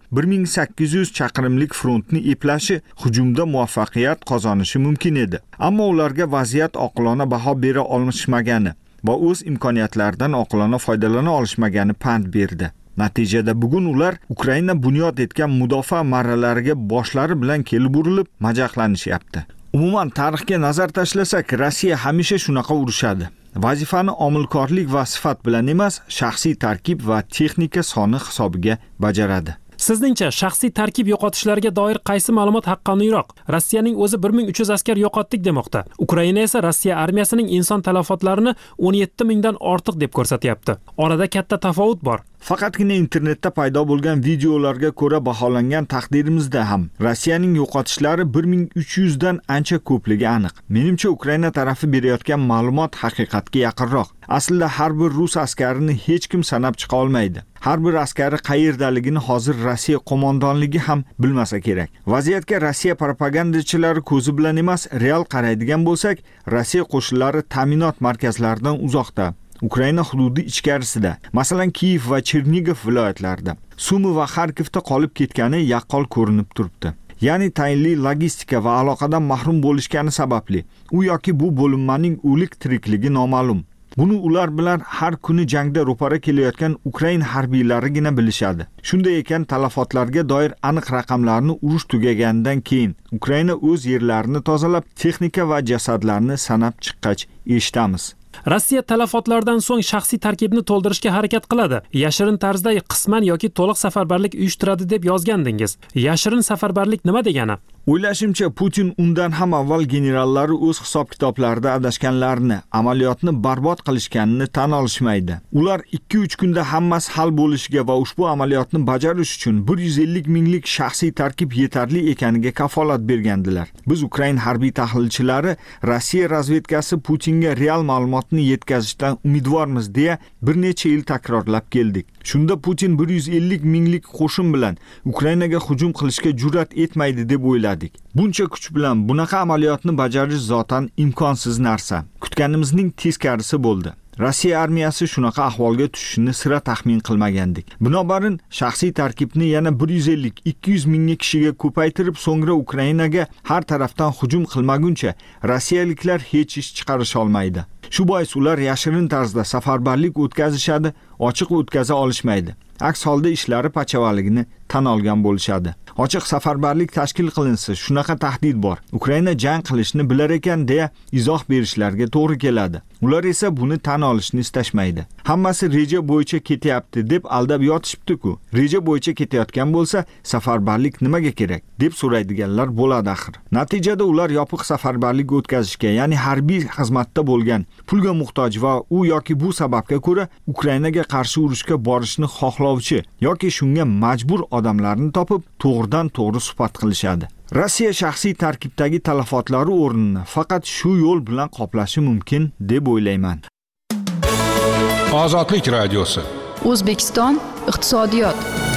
1800 chaqirimlik frontni eplashi hujumda muvaffaqiyat qozonishi mumkin edi. Ammo ularga vaziyat oqilona baho bera olishmagani va o'z imkoniyatlaridan oqilona foydalana olishmagani pand berdi. Natijada bugun ular Ukraina bunyod etgan mudofaa marralariga boshlari bilan kelib urilib majaqlanishyapti. Umuman tarixga nazar tashlasak, Rossiya hamisha shunaqa urushadi. Vazifani omilkorlik va sifat bilan emas, shaxsiy tarkib va texnika soni hisobiga bajaradi. Sizningcha shaxsiy tarkib yo'qotishlariga doir qaysi ma'lumot haqqoniyroq? Rossiyaning o'zi 1300 askar yo'qotdik demoqda. Ukraina esa Rossiya armiyasining inson talafotlarini 17 mingdan ortiq deb ko'rsatyapti. Orada katta tafovut bor. Faqatgina internetda paydo bo'lgan videolarga ko'ra baholangan taqdirimizda ham Rossiyaning yo'qotishlari 1300 dan ancha ko'pligi aniq. Menimcha Ukraina tarafi berayotgan ma'lumot haqiqatga yaqinroq. Aslida har bir rus askarini hech kim sanab chiqa olmaydi. Har bir askari qayerdaligini hozir Rossiya qo'mondonligi ham bilmasa kerak. Vaziyatga Rossiya propagandachilari ko'zi bilan emas, real qaraydigan bo'lsak, Rossiya qo'shinlari ta'minot markazlaridan uzoqda. Ukraina hududi ichkarisida, masalan Kiyev va Chernigov viloyatlarida, Sumi va Xarkovda qolib ketgani yaqqol ko'rinib turibdi. Ya'ni tayinli logistika va aloqadan mahrum bo'lishgani sababli u yoki bu bo'linmaning o'lik tirikligi noma'lum. Buni ular bilan har kuni jangda ro'para kelayotgan Ukraina harbiylarigina bilishadi. Shunday ekan, talafotlarga doir aniq raqamlarni urush tugaganidan keyin Ukraina o'z yerlarini tozalab, texnika va jasadlarni sanab chiqqach eshitamiz. Rossiya talafotlardan so'ng shaxsiy tarkibni to'ldirishga harakat qiladi. Yashirin tarzda qisman yoki to'liq safarbarlik uyushtiradi deb yozgandingiz. Yashirin safarbarlik nima degani? O'ylashimcha, Putin undan ham avval generallari o'z hisob-kitoblarida adashganlarini, amaliyotni barbod qilishganini tan olishmaydi. Ular 2-3 kunda hammasi hal bo'lishiga va ushbu amaliyotni bajarish uchun 150 minglik shaxsiy tarkib yetarli ekaniga kafolat bergandilar. Biz Ukraina harbiy tahlilchilari Rossiya razvedkasi Putinga real ma'lumotni yetkazishdan umidvormiz deya bir necha yil takrorlab keldik. Shunda Putin 150 minglik qo'shin bilan Ukrainaga hujum qilishga jur'at etmaydi deb o'yladik. Buncha kuch bilan bunaqa amaliyotni bajarish zotan imkonsiz narsa. Kutganimizning teskarisi bo'ldi. Rossiya armiyasi shunaqa ahvolga tushishini sira taxmin qilmagandik. Binobarin shaxsiy tarkibni yana 150-200 ming kishiga ko'paytirib, so'ngra Ukrainaga har tarafdan hujum qilmaguncha rossiyaliklar hech ish chiqarish olmaydi. Shu bois ular yashirin tarzda safarbarlik o'tkazishadi, ochiq o'tkaza olishmaydi. Aks holda ishlari pachavaligini tan olgan bo'lishadi. Ochiq safarbarlik tashkil qilinsa, shunaqa tahdid bor. Ukraina jang qilishni bilar ekan deya izoh berishlariga to'g'ri keladi. Ular esa buni tan olishni istashmaydi. Hammasi reja bo'yicha ketyapti deb aldab yotishibdi-ku. Reja bo'yicha ketayotgan bo'lsa, safarbarlik nimaga kerak deb so'raydiganlar bo'ladi axir. Natijada ular yopiq safarbarlik o'tkazishga, ya'ni harbiy xizmatda bo'lgan, pulga muhtoj va u yoki bu sababga ko'ra Ukrainaga qarshi urushga borishni xohlovchi yoki shunga majbur odamlarni topib, to'g'ridan to'g'ri suhbat qilishadi. Rossiya shaxsiy tarkibdagi talafotlari o'rnini faqat shu yo'l bilan qoplashi mumkin deb o'ylayman. Ozodlik radiosi. O'zbekiston iqtisodiyot.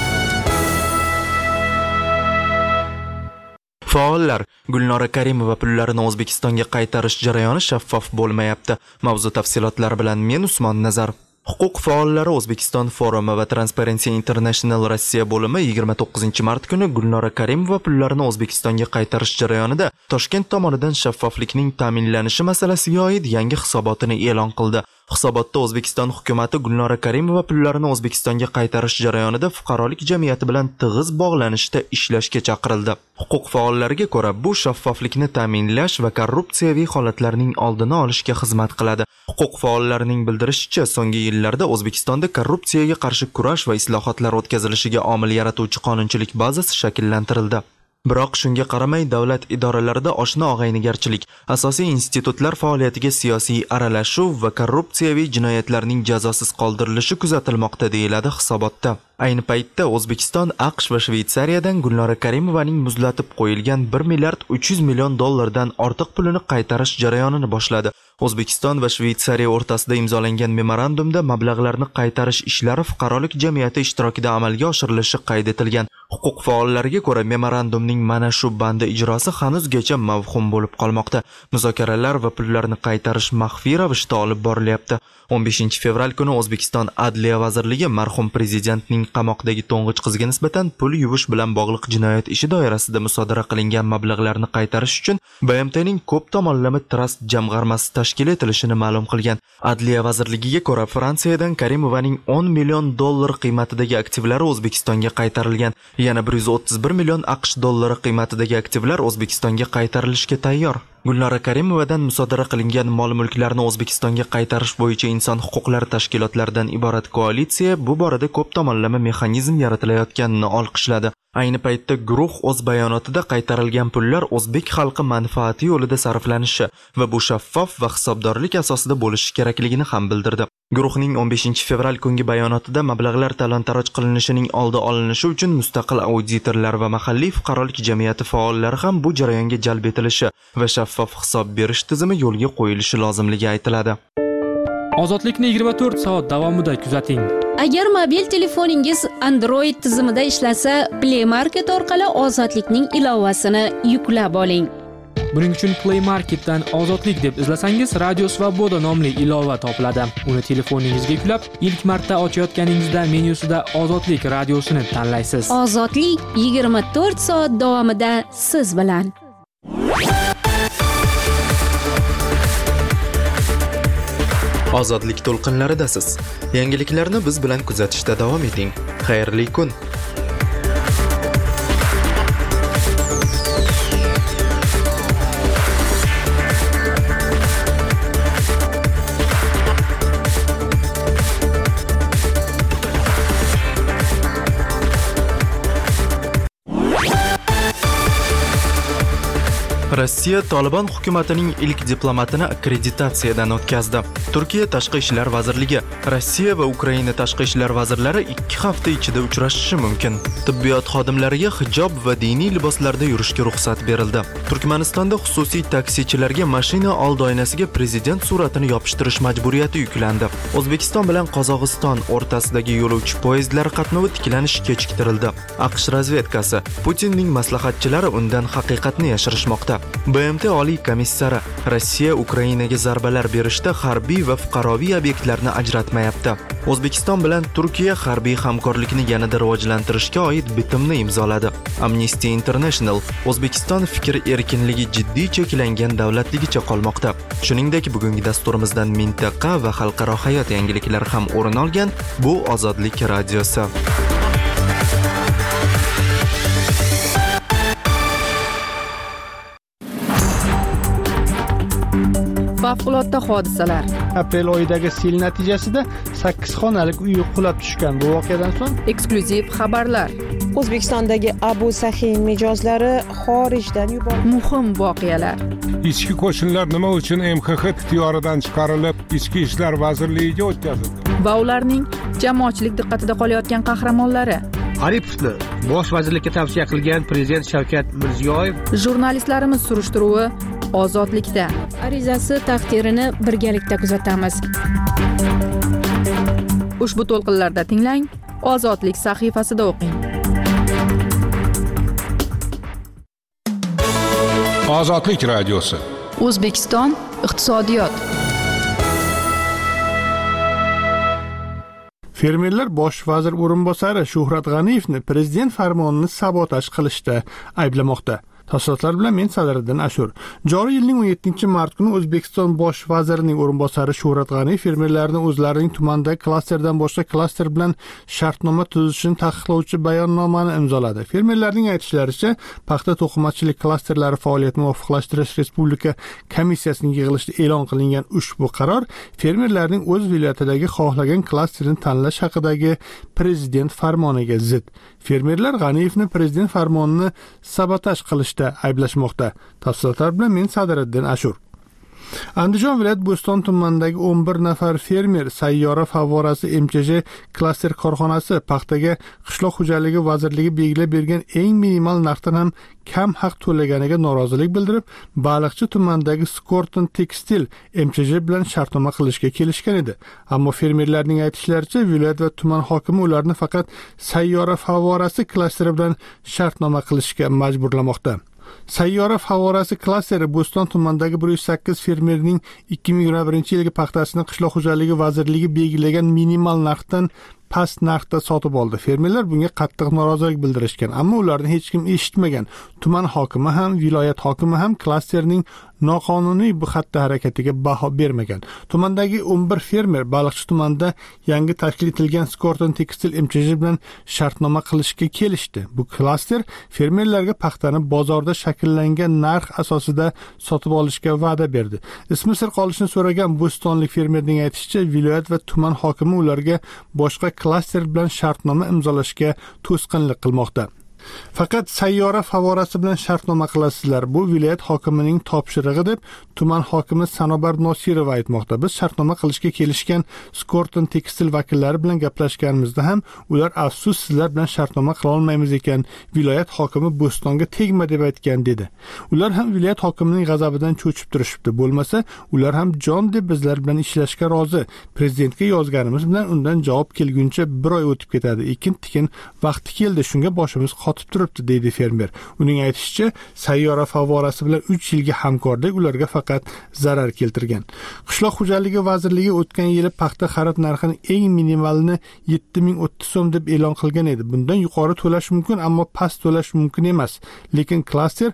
Faollar Gulnora Karimova pullarini O'zbekistonga qaytarish jarayoni shaffof bo'lmayapti. Mavzu tafsilotlari bilan men Usmon Nazar. Huquq faollari O'zbekiston forumi va Transparency International Rossiya bo'limi 29-mart kuni Gulnora Karimova pullarini O'zbekistonga qaytarish jarayonida Toshkent tomonidan shaffoflikning ta'minlanishi masalasiga oid yangi hisobotini e'lon qildi. Hisobotda O'zbekiston hukumatı Gulnora Karimova pullarini O'zbekistonga qaytarish jarayonida fuqarolik jamiyati bilan tig'iz bog'lanishda ishlashga chaqirildi. Huquq faollariga ko'ra, bu shaffoflikni ta'minlash va korrupsiyaviy holatlarning oldini olishga xizmat qiladi. Huquq faollarining bildirishicha, so'nggi yillarda O'zbekistonda korrupsiyaga qarshi kurash va islohotlar o'tkazilishiga omil yaratuvchi qonunchilik bazasi shakllantirildi. Biroq shunga qaramay davlat idoralarida oshna-og'aynigarchilik, asosiy institutlar faoliyatiga siyosiy aralashuv va korrupsiyaviy jinoyatlarning jazosiz qoldirilishi kuzatilmoqda deyiladi hisobotda. Ayni paytda O'zbekiston, AQSh va Shveysariyadan Gulnora Karimovaning muzlatib qo'yilgan 1 milliard 300 million dollardan ortiq pulini qaytarish jarayonini boshladi. O'zbekiston va Shveysariya o'rtasida imzolangan memorandumda mablag'larni qaytarish ishlari fuqarolik jamiyati ishtirokida amalga oshirilishi qayd etilgan. Huquq faollariga ko'ra, memorandumning mana shu bandi ijrosi hanuzgacha mavhum bo'lib qolmoqda. Muzokaralar va pullarni qaytarish maxfiy ravishda olib borilyapti. 15 fevral kuni O'zbekiston Adliya vazirligi marhum prezidentning qamoqdagi to'ng'ich qizga nisbatan pul yuvish bilan bog'liq jinoyat ishi doirasida musodara qilingan mablag'larni qaytarish uchun BMTning ko'p tomonlama trust jamg'armasi tashkil etilishini ma'lum qilgan. Adliya vazirligiga ko'ra, Fransiyadan Karimovaning 10 million dollar qiymatidagi aktivlari O'zbekistonga qaytarilgan. Yana 131 million AQSh dollari qiymatidagi aktivlar O'zbekistonga qaytarilishga tayyor. Gulnora Karimovadan musodara qilingan mol-mulklarni O'zbekistonga qaytarish bo'yicha inson huquqlari tashkilotlaridan iborat koalitsiya bu borada ko'p tomonlama mexanizm yaratilayotganini olqishladi. Ayni paytda guruh o'z bayonotida qaytarilgan pullar o'zbek xalqi manfaati yo'lida sarflanishi va bu shaffof va hisobdorlik asosida bo'lishi kerakligini ham bildirdi. Guruhning 15 fevral kungi bayonotida mablag'lar talon-taroj qilinishining oldi olinishi uchun mustaqil auditorlar va mahalliy fuqarolik jamiyati faollari ham bu jarayonga jalb etilishi va shaffof hisob berish tizimi yo'lga qo'yilishi lozimligi aytiladi. Ozodlikni 24 soat davomida kuzating. Agar mobil telefoningiz Android tizimida ishlasa, Play Market orqali Ozodlikning ilovasini yuklab oling. Buning uchun Play Marketdan Ozodlik deb izlasangiz, Radio Svoboda nomli ilova topiladi. Uni telefoningizga yuklab, ilk marta ochayotganingizda menyusida Ozodlik radiosini tanlaysiz. Ozodlik 24 soat davomida siz bilan. Ozodlik to'lqinlaridasiz. Yangiliklarni biz bilan kuzatishda davom eting. Xayrli kun. Rossiya Taliban hukumatining ilk diplomatini akkreditatsiyadan o'tkazdi. Turkiya Tashqi ishlar vazirligi Rossiya va Ukraina tashqi ishlar vazirlari 2 hafta ichida uchrashishi mumkin. Tibbiyot xodimlariga hijob va diniy liboslarda yurishga ruxsat berildi. Turkmanistonda xususiy taksichilarga mashina old oynasiga prezident suratini yopishtirish majburiyati yuklandi. O'zbekiston bilan Qozog'iston o'rtasidagi yo'lovchi poyezdlari qatnovi tiklanishi kechiktirildi. AQSh razvedkasi Putinning maslahatchilari undan haqiqatni yashirishmoqda. BMT Oliy komissari Rossiya Ukrainaga zarbalar berishda harbiy va fuqaroviy obyektlarni ajratmayapti. O'zbekiston bilan Turkiya harbiy hamkorlikni yanada rivojlantirishga oid bitimni imzoladi. Amnesty International O'zbekiston fikr erkinligi jiddiy cheklangan davlatligicha qolmoqda. Shuningdek, bugungi dasturimizdan mintaqa va xalqaro hayot yangiliklari ham o'rin olgan. Bu Ozodlik radiosi. Favqulodda hodisalar. Aprel oyidagi sel natijasida 8 xonalik uy qulab tushgan. Bu voqeadan so'ng Eksklyuziv xabarlar. O'zbekistondagi Abu Sahin mijozlari xorijdan yuborildi. Muhim voqealar. Ichki qo'shinlar nima uchun MXX ixtiyoridan chiqarilib, Ichki ishlar vazirligiga o'tkazildi? Va ularning jamoatchilik diqqatida qolayotgan qahramonlari. Aripovni bosh vazirlikka tavsiya qilgan prezident Shavkat Mirziyoyev. Jurnalistlarimiz surishtiruvi Ozodlikda. Arizasi taqdirini birgalikda kuzatamiz. Ushbu to'lqinlarda tinglang, Ozodlik sahifasida o'qing. Ozodlik radiosi. O'zbekiston iqtisodiyot. Fermerlar bosh vazir o'rinbosari Shuhrat G'aniyevni prezident farmonini sabotaj qilishda ayblamoqda. Tafsilotlar bilan men Sadiriddin Ashur. Joriy yilning 17-mart kuni O'zbekiston bosh vazirining o'rinbosari Shuhrat G'aniyev fermerlarni o'zlarining tumandagi klasterdan boshqa klaster bilan shartnoma tuzishini taqiqlovchi bayonnomani imzoladi. Fermerlarning aytishlaricha, paxta to'qimachilik klasterlari faoliyatini muvofiqlashtirish respublika komissiyasining yig'ilishida e'lon qilingan ushbu qaror fermerlarning o'z viloyatidagi xohlagan klasterini tanlash haqidagi prezident farmoniga zid. Fermerlar G'aniyevni prezident farmonini sabotaj qilishda ayblashmoqda. Tafsilotlar bilan men Sadiriddin Ashur. Andijon viloyat Bo'ston tumanidagi 11 nafar fermer sayyora favorasi MCJ klaster korxonasi paxtaga qishloq xo'jaligi vazirligi belgilab bergan eng minimal narxdan ham kam haq to'laganiga norozilik bildirib, Baliqchi tumanidagi Skorton Tekstil MCJ bilan shartnoma qilishga kelishgan edi. Ammo fermerlarning aytishlaricha, viloyat va tuman hokimi ularni faqat sayyora favorasi klasteri bilan shartnoma qilishga majburlamoqda. Sayyora favorasi klasteri Bo'ston tumanidagi 108 fermerning 2021-yilgi paxtasini qishloq xo'jaligi vazirligi belgilagan minimal narxdan past narxda sotib oldi. Fermerlar bunga qattiq norozilik bildirishgan, ammo ularni hech kim eshitmagan. Tuman hokimi ham, viloyat hokimi ham klasterning noqonuniy bu xatti harakatiga baho bermagan. Tumandagi 11 fermer Baliqchi tumanida yangi tashkil etilgan Skorton Tekstil MCJ bilan shartnoma qilishga kelishdi. Bu klaster fermerlarga paxtani bozorda shakllangan narx asosida sotib olishga va'da berdi. Ismi sir qolishini so'ragan bo'stonlik fermerning aytishicha, viloyat va tuman hokimi ularga boshqa klaster bilan shartnoma imzolashga to'sqinlik qilmoqda. Faqat sayyora favorasi bilan shartnoma qilasizlar. Bu viloyat hokimining topshirig'i deb tuman hokimi Sanobar Nosirova aytmoqda. Biz shartnoma qilishga kelishgan Skorton Tekstil vakillari bilan gaplashganimizda ham ular afsus sizlar bilan shartnoma qila olmaymiz ekan, viloyat hokimi Bo'stonga tegma deb aytgan dedi. Ular ham viloyat hokimining g'azabidan cho'chib turishibdi. Bo'lmasa ular ham jon deb bizlar bilan ishlashga rozi. Prezidentga yozganimiz bilan undan javob kelguncha bir oy o'tib ketadi. Ekin-tikin vaqti keldi, shunga boshimiz qotib turibdi, deydi fermer. Uning aytishicha, sayyora favorasi bilan 3 yilga hamkorlik ularga faqat zarar keltirgan. Qishloq xo'jaligi vazirligi o'tgan yili paxta xarid narxini eng minimalini 7030 so'm deb e'lon qilgan edi. Bundan yuqori to'lash mumkin, ammo past to'lash mumkin emas. Lekin klaster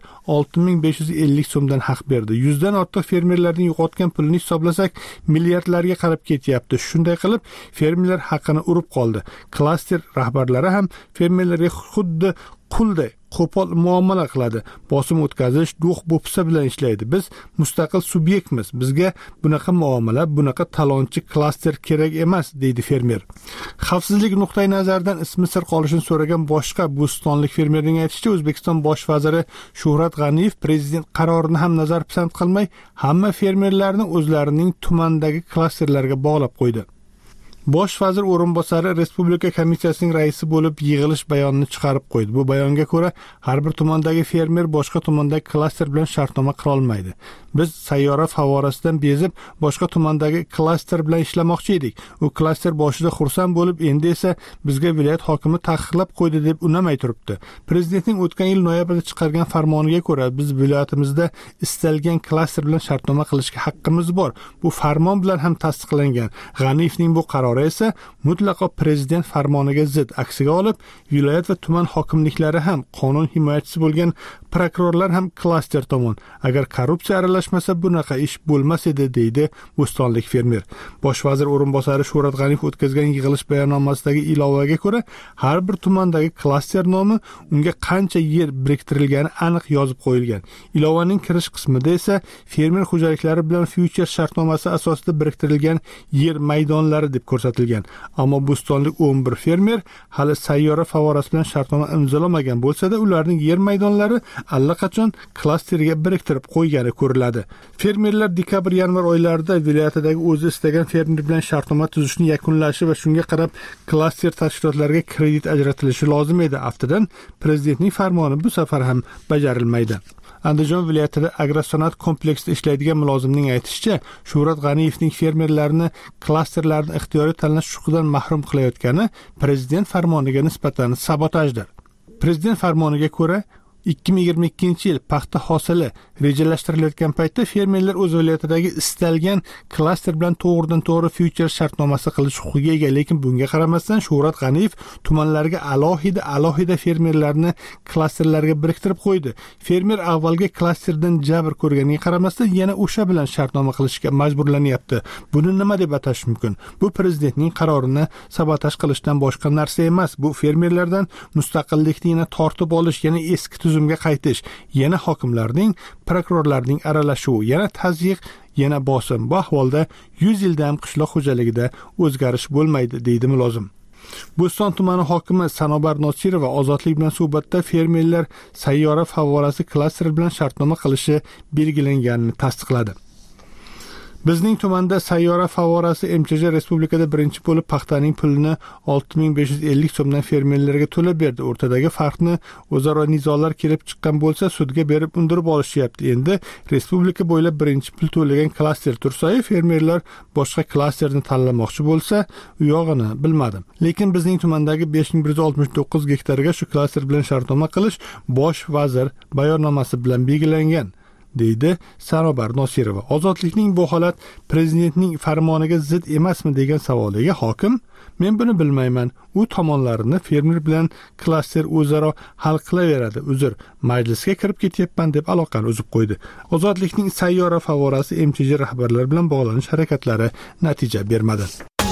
6550 so'mdan haq berdi. 100 dan ortiq fermerlarning yo'qotgan pulini hisoblasak, milliardlarga qarab ketyapti. Shunday qilib, fermerlar haqini urib qoldi. Klaster rahbarlari ham fermerlarga xuddi qulday qo'pol muomala qiladi. Bosim o'tkazish, do'q bo'psa bilan ishlaydi. Biz mustaqil subyektmiz. Bizga bunaqa muomala, bunaqa talonchi klaster kerak emas, deydi fermer. Xavfsizlik nuqtai nazaridan ismi sir qolishini so'ragan boshqa bo'stonlik fermerning aytishicha, O'zbekiston bosh vaziri Shuhrat G'aniyev prezident qarorini ham nazar pisand qilmay, hamma fermerlarni o'zlarining tumandagi klasterlarga bog'lab qo'ydi. Bosh vazir o'rinbosari Respublika komissiyasining raisi bo'lib yig'ilish bayonini chiqarib qo'ydi. Bu bayonga ko'ra, har bir tumandagi fermer boshqa tumandagi klaster bilan shartnoma qila olmaydi. Biz sayyora favorasidan bezib, boshqa tumandagi klaster bilan ishlamoqchi edik. U klaster boshida xursand bo'lib, endi esa bizga viloyat hokimi taqiqlab qo'ydi deb unamay turibdi. Prezidentning o'tgan yil noyabrda chiqargan farmoniga ko'ra, biz viloyatimizda istalgan klaster bilan shartnoma qilishga haqqimiz bor. Bu farmon bilan ham tasdiqlangan. G'aniyevning bu qarori esa mutlaqo prezident farmoniga zid. Aksiga olib, viloyat va tuman hokimliklari ham, qonun himoyachisi bo'lgan prokurorlar ham klaster tomon. Agar korrupsiya aralashmasa bunaqa ish bo'lmas edi, deydi bo'stonlik fermer. Bosh vazir o'rinbosari Shuhrat G'aniyev o'tkazgan yig'ilish bayonnomasidagi ilovaga ko'ra, har bir tumandagi klaster nomi, unga qancha yer biriktirilgani aniq yozib qo'yilgan. Ilovaning kirish qismida esa fermer xo'jaliklari bilan future shartnomasi asosida biriktirilgan yer maydonlari deb ko'rsatilgan. Ammo bo'stonlik 11 fermer hali sayyora favorasi bilan shartnoma imzolamagan bo'lsa-da, ularning yer maydonlari allaqachon klasterga biriktirib qo'ygani ko'riladi. Fermerlar dekabr-yanvar oylarida viloyatidagi o'zi istagan fermer bilan shartnoma tuzishni yakunlashi va shunga qarab klaster tashkilotlariga kredit ajratilishi lozim edi. Aftidan prezidentning farmoni bu safar ham bajarilmaydi. Andijon viloyatida agrosanoat kompleksida ishlaydigan mulozimning aytishicha, Shuhrat G'aniyevning fermerlarni klasterlarni ixtiyoriy tanlash huquqidan mahrum qilayotgani prezident farmoniga nisbatan sabotajdir. Prezident farmoniga ko'ra, 2022 yil paxta hosili rejalashtirilayotgan paytda fermerlar o'z viloyatidagi istalgan klaster bilan to'g'ridan-to'g'ri future shartnomasi qilish huquqiga ega. Lekin bunga qaramasdan Shuhrat G'aniyev tumanlarga alohida fermerlarni klasterlarga biriktirib qo'ydi. Fermer avvalgi klasterdan jabr ko'rganiga qaramasdan yana o'sha bilan shartnoma qilishga majburlanyapti. Buni nima deb atash mumkin? Bu prezidentning qarorini sabotaj qilishdan boshqa narsa emas. Bu fermerlardan mustaqillikni yana tortib olish, yana eski tuzumga qaytish, yana hokimlarning, prokurorlarning aralashuvi, yana tazyiq, yana bosim. Bu ahvolda 100 yilda ham qishloq xo'jaligida o'zgarish bo'lmaydi, deydi mulozim. Bo'ston tumani hokimi Sanobar Nosirova Ozodlik bilan suhbatda fermerlar sayyora favorasi klaster bilan shartnoma qilishi belgilanganini tasdiqladi. Bizning tumanda sayyora favorasi MCJ respublikada birinchi bo'lib paxtaning pulini 6550 so'mdan fermerlarga to'lab berdi. O'rtadagi farqni o'zaro nizolar kelib chiqqan bo'lsa, sudga berib undirib olishyapti. Endi respublika bo'ylab birinchi pul to'lagan klaster tursa, fermerlar boshqa klasterni tanlamoqchi bo'lsa, u yog'ini bilmadim. Lekin bizning tumandagi 5169 gektarga shu klaster bilan shartnoma qilish bosh vazir bayonnomasi bilan belgilangan. deydi Sanobar Nosirova. Ozodlikning bu holat prezidentning farmoniga zid emasmi degan savoliga hokim men buni bilmayman. U tomonlarini fermer bilan klaster o'zaro hal qilaveradi. Uzr, majlisga kirib ketyapman deb aloqani uzib qo'ydi. Ozodlikning sayyora favorasi MChJ rahbarlari bilan bog'lanish harakatlari natija bermadi.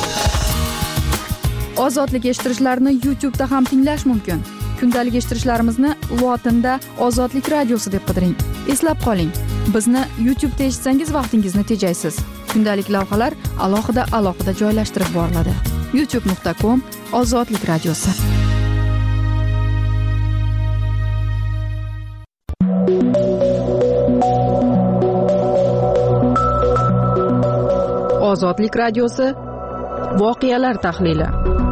Ozodlik eshittirishlarni YouTube'da ham tinglash mumkin. Kundalik eshittirishlarimizni lotinda Ozodlik radiosi deb qidiring. Eslab qoling, bizni YouTube'da eshitsangiz vaqtingizni tejaysiz. Kundalik lavhalar alohida joylashtirib boriladi. youtube.com/Ozodlik radiosi. Ozodlik radiosi voqealar tahlili.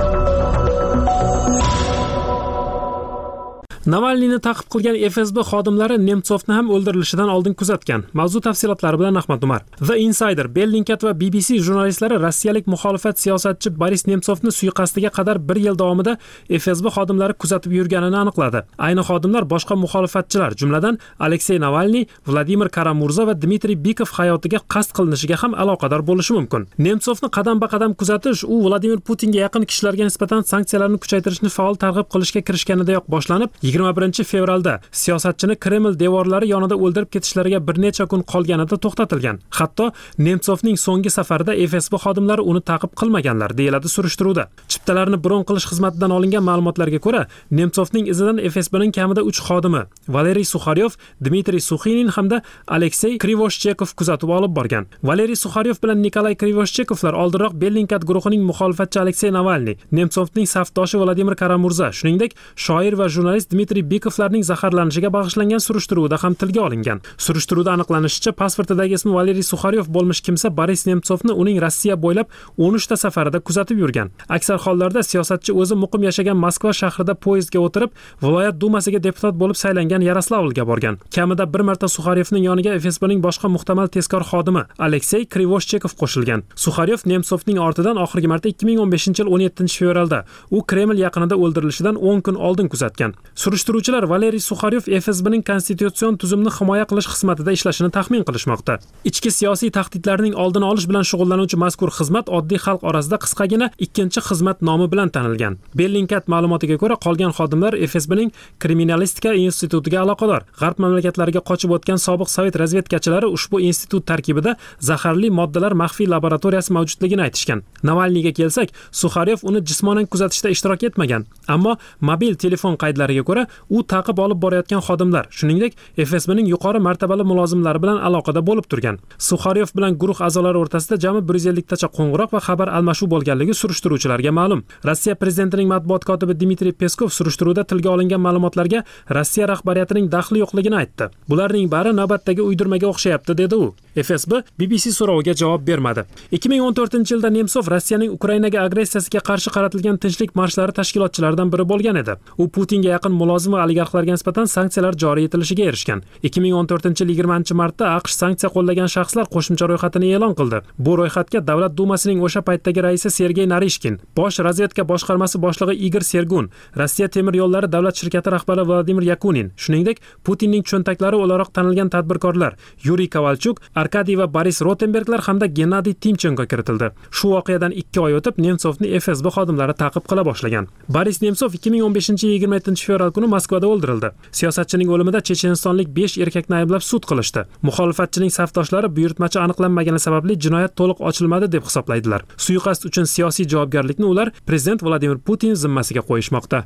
Navalniyni ta'qib qilgan FSB xodimlari Nemtsovni ham o'ldirilishidan oldin kuzatgan. Mavzu tafsilotlari bilan Ahmad Umar. The Insider, Bellingcat va BBC jurnalistlari rossiyalik muxolifat siyosatchi Boris Nemtsovni suiqasdiga qadar 1 yil davomida FSB xodimlari kuzatib yurganini aniqladi. Ayni xodimlar boshqa muxolifatchilar, jumladan Aleksey Navalniy, Vladimir Kara-Murza va Dmitriy Bikov hayotiga qasd qilinishiga ham aloqador bo'lishi mumkin. Nemtsovni qadam-ba-qadam kuzatish u Vladimir Putinga yaqin kishilarga nisbatan sanksiyalarni kuchaytirishni faol targ'ib qilishga kirishganidayoq boshlanib, 21 fevralda siyosatchini Kreml devorlari yonida o'ldirib ketishlariga bir necha kun qolganida to'xtatilgan. Hatto Nemtsovning so'nggi safarida FSB xodimlari uni ta'qib qilmaganlar, deyiladi surishtiruvda. Chiptalarni bron qilish xizmatidan olingan ma'lumotlarga ko'ra, Nemtsovning izidan FSBning kamida 3 xodimi, Valeriy Sukharyov, Dmitriy Suxinin hamda Aleksey Krivoshchekov kuzatib olib borgan. Valeriy Sukharyov bilan Nikolay Krivoshchekovlar oldinroq Bellingcat guruhining muxolifatchi Aleksey Navalniy, Nemtsovning safdoshi Vladimir Kara-Murza, shuningdek shoir va jurnalist Dmitriy Bikovlarning zaharlanishiga bag'ishlangan surishtiruvda ham tilga olingan. Surishtiruvda aniqlanishicha, pasportidagi ismi Valeriy Sukharyov bo'lmish kimsa Boris Nemtsovni uning Rossiya bo'ylab 13 ta safarida kuzatib yurgan. Aksar hollarda siyosatchi o'zi muqim yashagan Moskva shahrida poyezdga o'tirib, viloyat dumasiga deputat bo'lib saylangan Yaroslavlga borgan. Kamida bir marta Sukharyovning yoniga FSBning boshqa muhtamal tezkor xodimi Aleksey Krivoshchekov qo'shilgan. Sukharyov Nemtsovning ortidan oxirgi marta 2015-yil 17 fevralda u Kreml yaqinida o'ldirilishidan 10 kun oldin kuzatgan. Surishtiruvchilar Valeriy Sukharyov FSBning konstitutsion tuzumni himoya qilish xizmatida ishlashini taxmin qilishmoqda. Ichki siyosiy tahdidlarning oldini olish bilan shug'ullanuvchi mazkur xizmat oddiy xalq orasida qisqagina ikkinchi xizmat nomi bilan tanilgan. Bellingcat ma'lumotiga ko'ra, qolgan xodimlar FSBning kriminalistika institutiga aloqador. G'arb mamlakatlariga qochib o'tgan sobiq sovet razvedkachilari ushbu institut tarkibida zaharli moddalar maxfiy laboratoriyasi mavjudligini aytishgan. Navalniyga kelsak, Sukharyov uni jismonan kuzatishda ishtirok etmagan, ammo mobil telefon qaydlariga ko'ra u ta'qib olib borayotgan xodimlar, shuningdek FSBning yuqori martabali mulozimlari bilan aloqada bo'lib turgan. Sukharyov bilan guruh a'zolari o'rtasida jami 150 tacha qo'ng'iroq va xabar almashuv bo'lganligi surishtiruvchilarga ma'lum. Rossiya prezidentining matbuot kotibi Dmitriy Peskov surishtiruvda tilga olingan ma'lumotlarga Rossiya rahbariyatining daxli yo'qligini aytdi. Bularning bari navbatdagi uydirmaga o'xshayapti, dedi u. FSB BBC so'roviga javob bermadi. 2014-yilda Nemtsov Rossiyaning Ukrainaga agressiyasiga qarshi qaratilgan tinchlik marshlari tashkilotchilaridan biri bo'lgan edi. U Putinga yaqin mulozim va oligarxlarga nisbatan sanksiyalar joriy etilishiga erishgan. 2014-yil 20-martda AQSh sanksiya qo'llagan shaxslar qo'shimcha ro'yxatini e'lon qildi. Bu ro'yxatga Davlat dumasining o'sha paytdagi raisi Sergey Narishkin, bosh razvedka boshqarmasi boshlig'i Igor Sergun, Rossiya temir yo'llari davlat shirkati rahbari Vladimir Yakunin, shuningdek Putinning cho'ntaklari o'laroq tanilgan tadbirkorlar Yuriy Kovalchuk, Arkadiy va Boris Rotenberglar hamda Gennadiy Timchenko kiritildi. Shu voqeadan 2 oy o'tib Nemtsovni FSB xodimlari ta'qib qila boshlagan. Boris Nemtsov 2015-yil 27-fevral kuni Moskvada o'ldirildi. Siyosatchining o'limida chechenistonlik 5 erkakni ayblab sud qilishdi. Muxolifatchining safdoshlari buyurtmachi aniqlanmagani sababli jinoyat to'liq ochilmadi deb hisoblaydilar. Suiqasd uchun siyosiy javobgarlikni ular prezident Vladimir Putin zimmasiga qo'yishmoqda.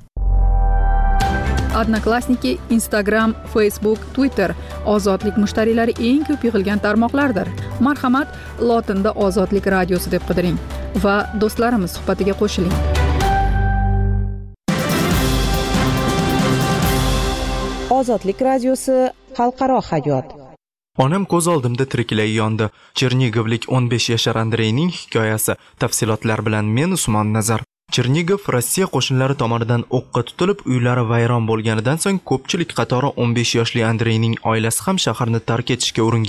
Odnoklassniki, Instagram, Facebook, Twitter ozodlik mushtariylari eng ko'p yig'ilgan tarmoqlardir. Marhamat, lotinda Ozodlik radiosi deb qidiring va do'stlarimiz suhbatiga qo'shiling. Ozodlik radiosi xalqaro hayot. Onam ko'z oldimda tiriklay yondi. Chernigovlik 15 yashar Andreyning hikoyasi. Tafsilotlar bilan men Usmon Nazar. Chernigov Rossiya qo'shinlari tomonidan o'qqa tutilib, uylari vayron bo'lganidan so'ng ko'pchilik qatori 15 yoshli Andreyning oilasi ham shaharni tark etishga uringan edi.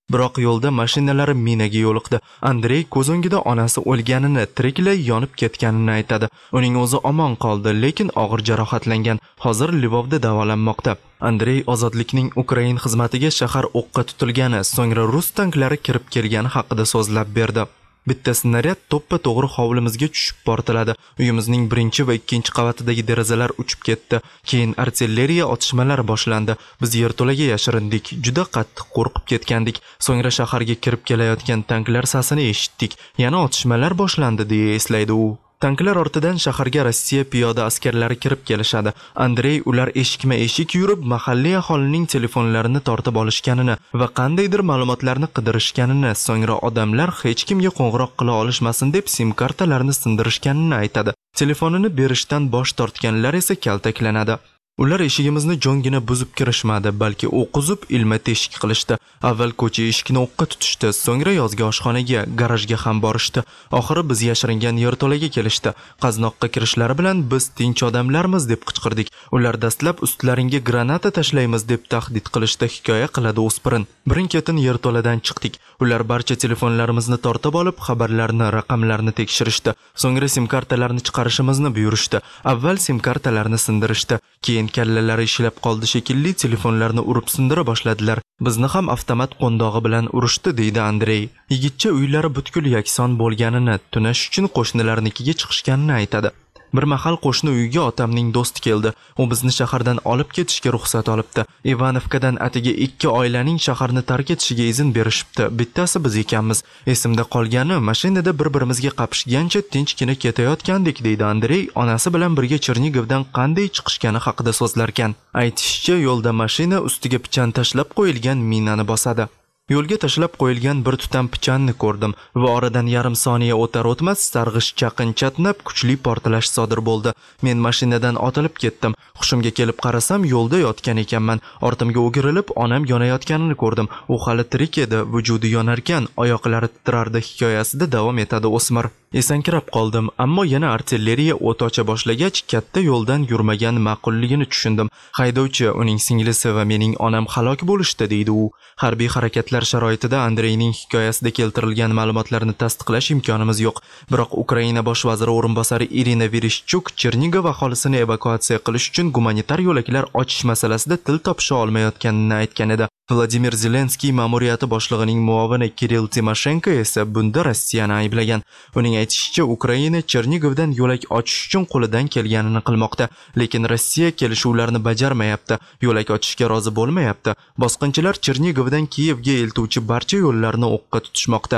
Biroq yo'lda mashinalari minaga yo'liqdi. Andrey ko'z o'ngida onasi o'lganini, tiriklay yonib ketganini aytadi. Uning o'zi omon qoldi, lekin og'ir jarohatlangan. Hozir Lvovda davolanmoqda. Andrey ozodlikning Ukrain xizmatiga shahar o'qqa tutilgani, so'ngra rus tanklari kirib kelgani haqida so'zlab berdi. Bitta snaryad to'ppa to'g'ri hovlimizga tushib portladi. Uyimizning 1 va 2 qavatidagi derazalar uchib ketdi. Keyin artilleriya otishmalari boshlandi. Biz yerto'laga yashirindik. Juda qattiq qo'rqib ketgandik. So'ngra shaharga kirib kelayotgan tanklar sasini eshitdik. Yana otishmalar boshlandi deya eslaydi u. Tanklar ortidan shaharga Rossiya piyoda askarlari kirib kelishadi. Andrey ular eshikma-eshik yurib, mahalliy aholining telefonlarini tortib olishganini va qandaydir ma'lumotlarni qidirishganini, so'ngra odamlar hech kimga qo'ng'iroq qila olishmasin deb sim kartalarni sindirishganini aytadi. Telefonini berishdan bosh tortganlar esa kaltaklanadi. Ular eshigimizni jongina buzib kirishmadi, balki o'q uzib ilma teshik qilishdi. Avval ko'cha eshikni o'qqa tutishdi, so'ngra yozgi oshxonaga, garajga ham borishdi. Oxiri biz yashiringan yerto'laga kelishdi. Qaznoqqa kirishlari bilan biz tinch odamlarmiz deb qichqirdik. Ular dastlab ustlaringga granata tashlaymiz deb tahdid qilishdi, hikoya qiladi o'spirin. Birin-ketin yerto'ladan chiqdik. Ular barcha telefonlarimizni tortib olib, xabarlarni, raqamlarni tekshirishdi. So'ngra sim kartalarni chiqarishimizni buyurishdi. Avval sim kartalarni sindirishdi, keyin kallalari ishlab qoldi shekilli, telefonlarni urib sindira boshladilar. Bizni ham avtomat qo'ndog'i bilan urishdi, deydi Andrey. Yigitcha uylari butkul yakson bo'lganini, tunash uchun qo'shnilarnikiga chiqishganini aytadi. Bir mahal qo'shni uyga otamning do'sti keldi. U bizni shahardan olib ketishga ruxsat olibdi. Ivanovkadan atigi 2 oilaning shaharni tark etishiga izn berishibdi. Bittasi biz ekanmiz. Esimda qolgani, mashinada bir-birimizga qapishgancha tinchgina ketayotgandik, deydi Andrey, onasi bilan birga Chernigovdan qanday chiqishgani haqida so'zlarkan. Aytishicha, yo'lda mashina ustiga pichan tashlab qo'yilgan minani bosadi. Yo'lga tashlab qo'yilgan bir tutam pichanni ko'rdim va oradan yarim soniya o'tar-o'tmas sarg'ish chaqin chatnab kuchli portlash sodir bo'ldi. Men mashinadan otilib ketdim. Hushimga kelib qarasam, yo'lda yotgan ekanman. Ortimga o'girilib, onam yonayotganini ko'rdim. U hali tirik edi, vujudi yonarkan, oyoqlari titrardi, hikoyasida davom etadi o'smir. Esankirab qoldim, ammo yana artilleriya o't ocha boshlagach, katta yo'ldan yurmagan ma'qulligini tushundim. Haydovchi, uning singlisi va mening onam halok bo'lishdi, deydi u. Harbiy harakatlar sharoitida Andreyning hikoyasida keltirilgan ma'lumotlarni tasdiqlash imkonimiz yo'q. Biroq Ukraina bosh vaziri o'rinbosari Irina Vereshchuk Chernigov aholisini evakuatsiya qilish uchun gumanitar yo'laklar ochish masalasida til topisha olmayotganini aytgan edi. Vladimir Zelenskiy ma'muriyati boshlig'ining muovini Kirill Timoshenko esa bunda Rossiyani ayblagan. Uning aytishicha, Ukraina Chernigovdan yo'lak ochish uchun qo'lidan kelganini qilmoqda, lekin Rossiya kelishuvlarni bajarmayapti, yo'lak ochishga rozi bo'lmayapti. Bosqinchilar Chernigovdan Kiyevga eltuvchi barcha yo'llarni o'qqa tutishmoqda.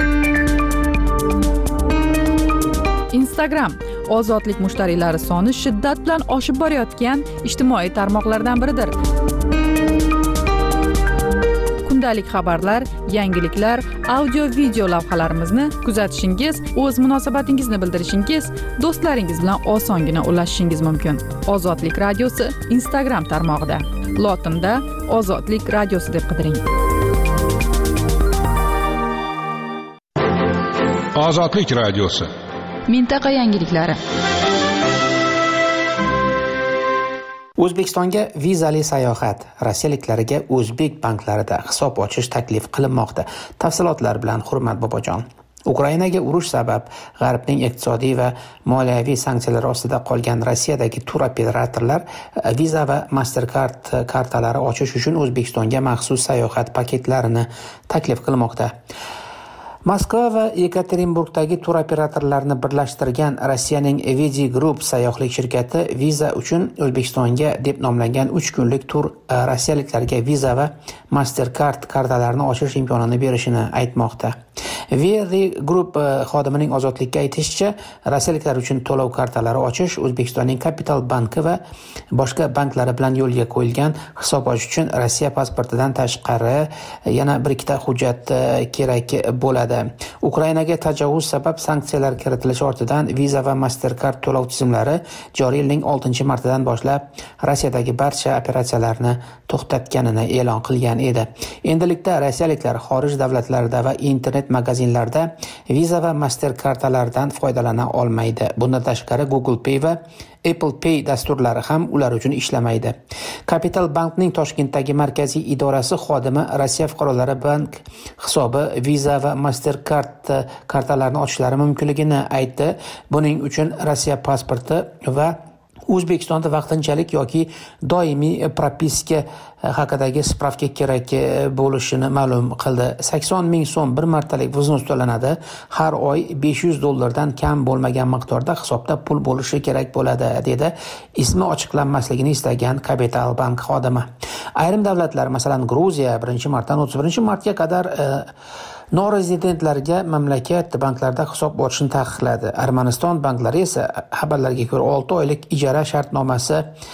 Instagram ozodlik mushtariylari soni shiddat bilan oshib borayotgan ijtimoiy tarmoqlardan biridir. Kundalik xabarlar, yangiliklar, audio-video lavhalarimizni kuzatishingiz, o'z munosabatingizni bildirishingiz, do'stlaringiz bilan osongina ulashishingiz mumkin. Ozodlik radiosi Instagram tarmog'ida. Lotinda Ozodlik radiosi deb qidiring. Ozodlik radiosi. Mintaqa yangiliklari. O'zbekistonga vizali sayohat. Rossiyaliklarga o'zbek banklarida hisob ochish taklif qilinmoqda. Tafsilotlar bilan Hurmat Bobojon. Ukrainaga urush sabab G'arbning iqtisodiy va moliyaviy sanksiyalari ostida qolgan Rossiyadagi tur operatorlar Visa va Mastercard kartalari ochish uchun O'zbekistonga maxsus sayohat paketlarini taklif qilmoqda. Moskva va Yekaterinburgdagi tur operatorlarini birlashtirgan Rossiyaning Vedi Group sayyohlik shirkati Visa uchun O'zbekistonga deb nomlangan 3 kunlik tur rossiyaliklarga Visa va Mastercard kartalarini ochish imkonini berishini aytmoqda. Vedi Group xodimining Ozodlikka aytishicha, rossiyaliklar uchun to'lov kartalari ochish O'zbekistonning Kapital banki va boshqa banklari bilan yo'lga qo'yilgan hisob ochish uchun Rossiya pasportidan tashqari yana bir ikkita hujjat kerak bo'ladi. Ukrainaga tajovuz sabab sanksiyalar kiritilishi ortidan Visa va Mastercard to'lov tizimlari joriy yilning 6-martidan boshlab Rossiyadagi barcha operatsiyalarni to'xtatganini e'lon qilgan edi. Endilikda rossiyaliklar xorij davlatlarida va internet magazinlarda Visa va Master kartalaridan foydalana olmaydi. Bundan tashqari Google Pay va Apple Pay dasturlari ham ular uchun ishlamaydi. Capital Bankning Toshkentdagi markaziy idorasi xodimi Rossiya fuqarolari bank hisobi Visa va Mastercard kartalarini ochishlari mumkinligini aytdi. Buning uchun Rossiya pasporti va O'zbekistonda vaqtinchalik yoki doimiy propiska haqidagi spravka kerak bo'lishini ma'lum qildi. 80 ming so'm bir martalik vznus to'lanadi. Har oy $500 kam bo'lmagan miqdorda hisobda pul bo'lishi kerak bo'ladi, dedi ismi ochiqlanmasligini istagan Capital Bank xodimi. Ayrim davlatlar, masalan Gruziya 1-martdan 31-martga qadar norezidentlarga mamlakat banklarda hisob ochishni taqiqladi. Armaniston banklari esa xabarlarga ko'ra 6 oylik ijara shartnomasi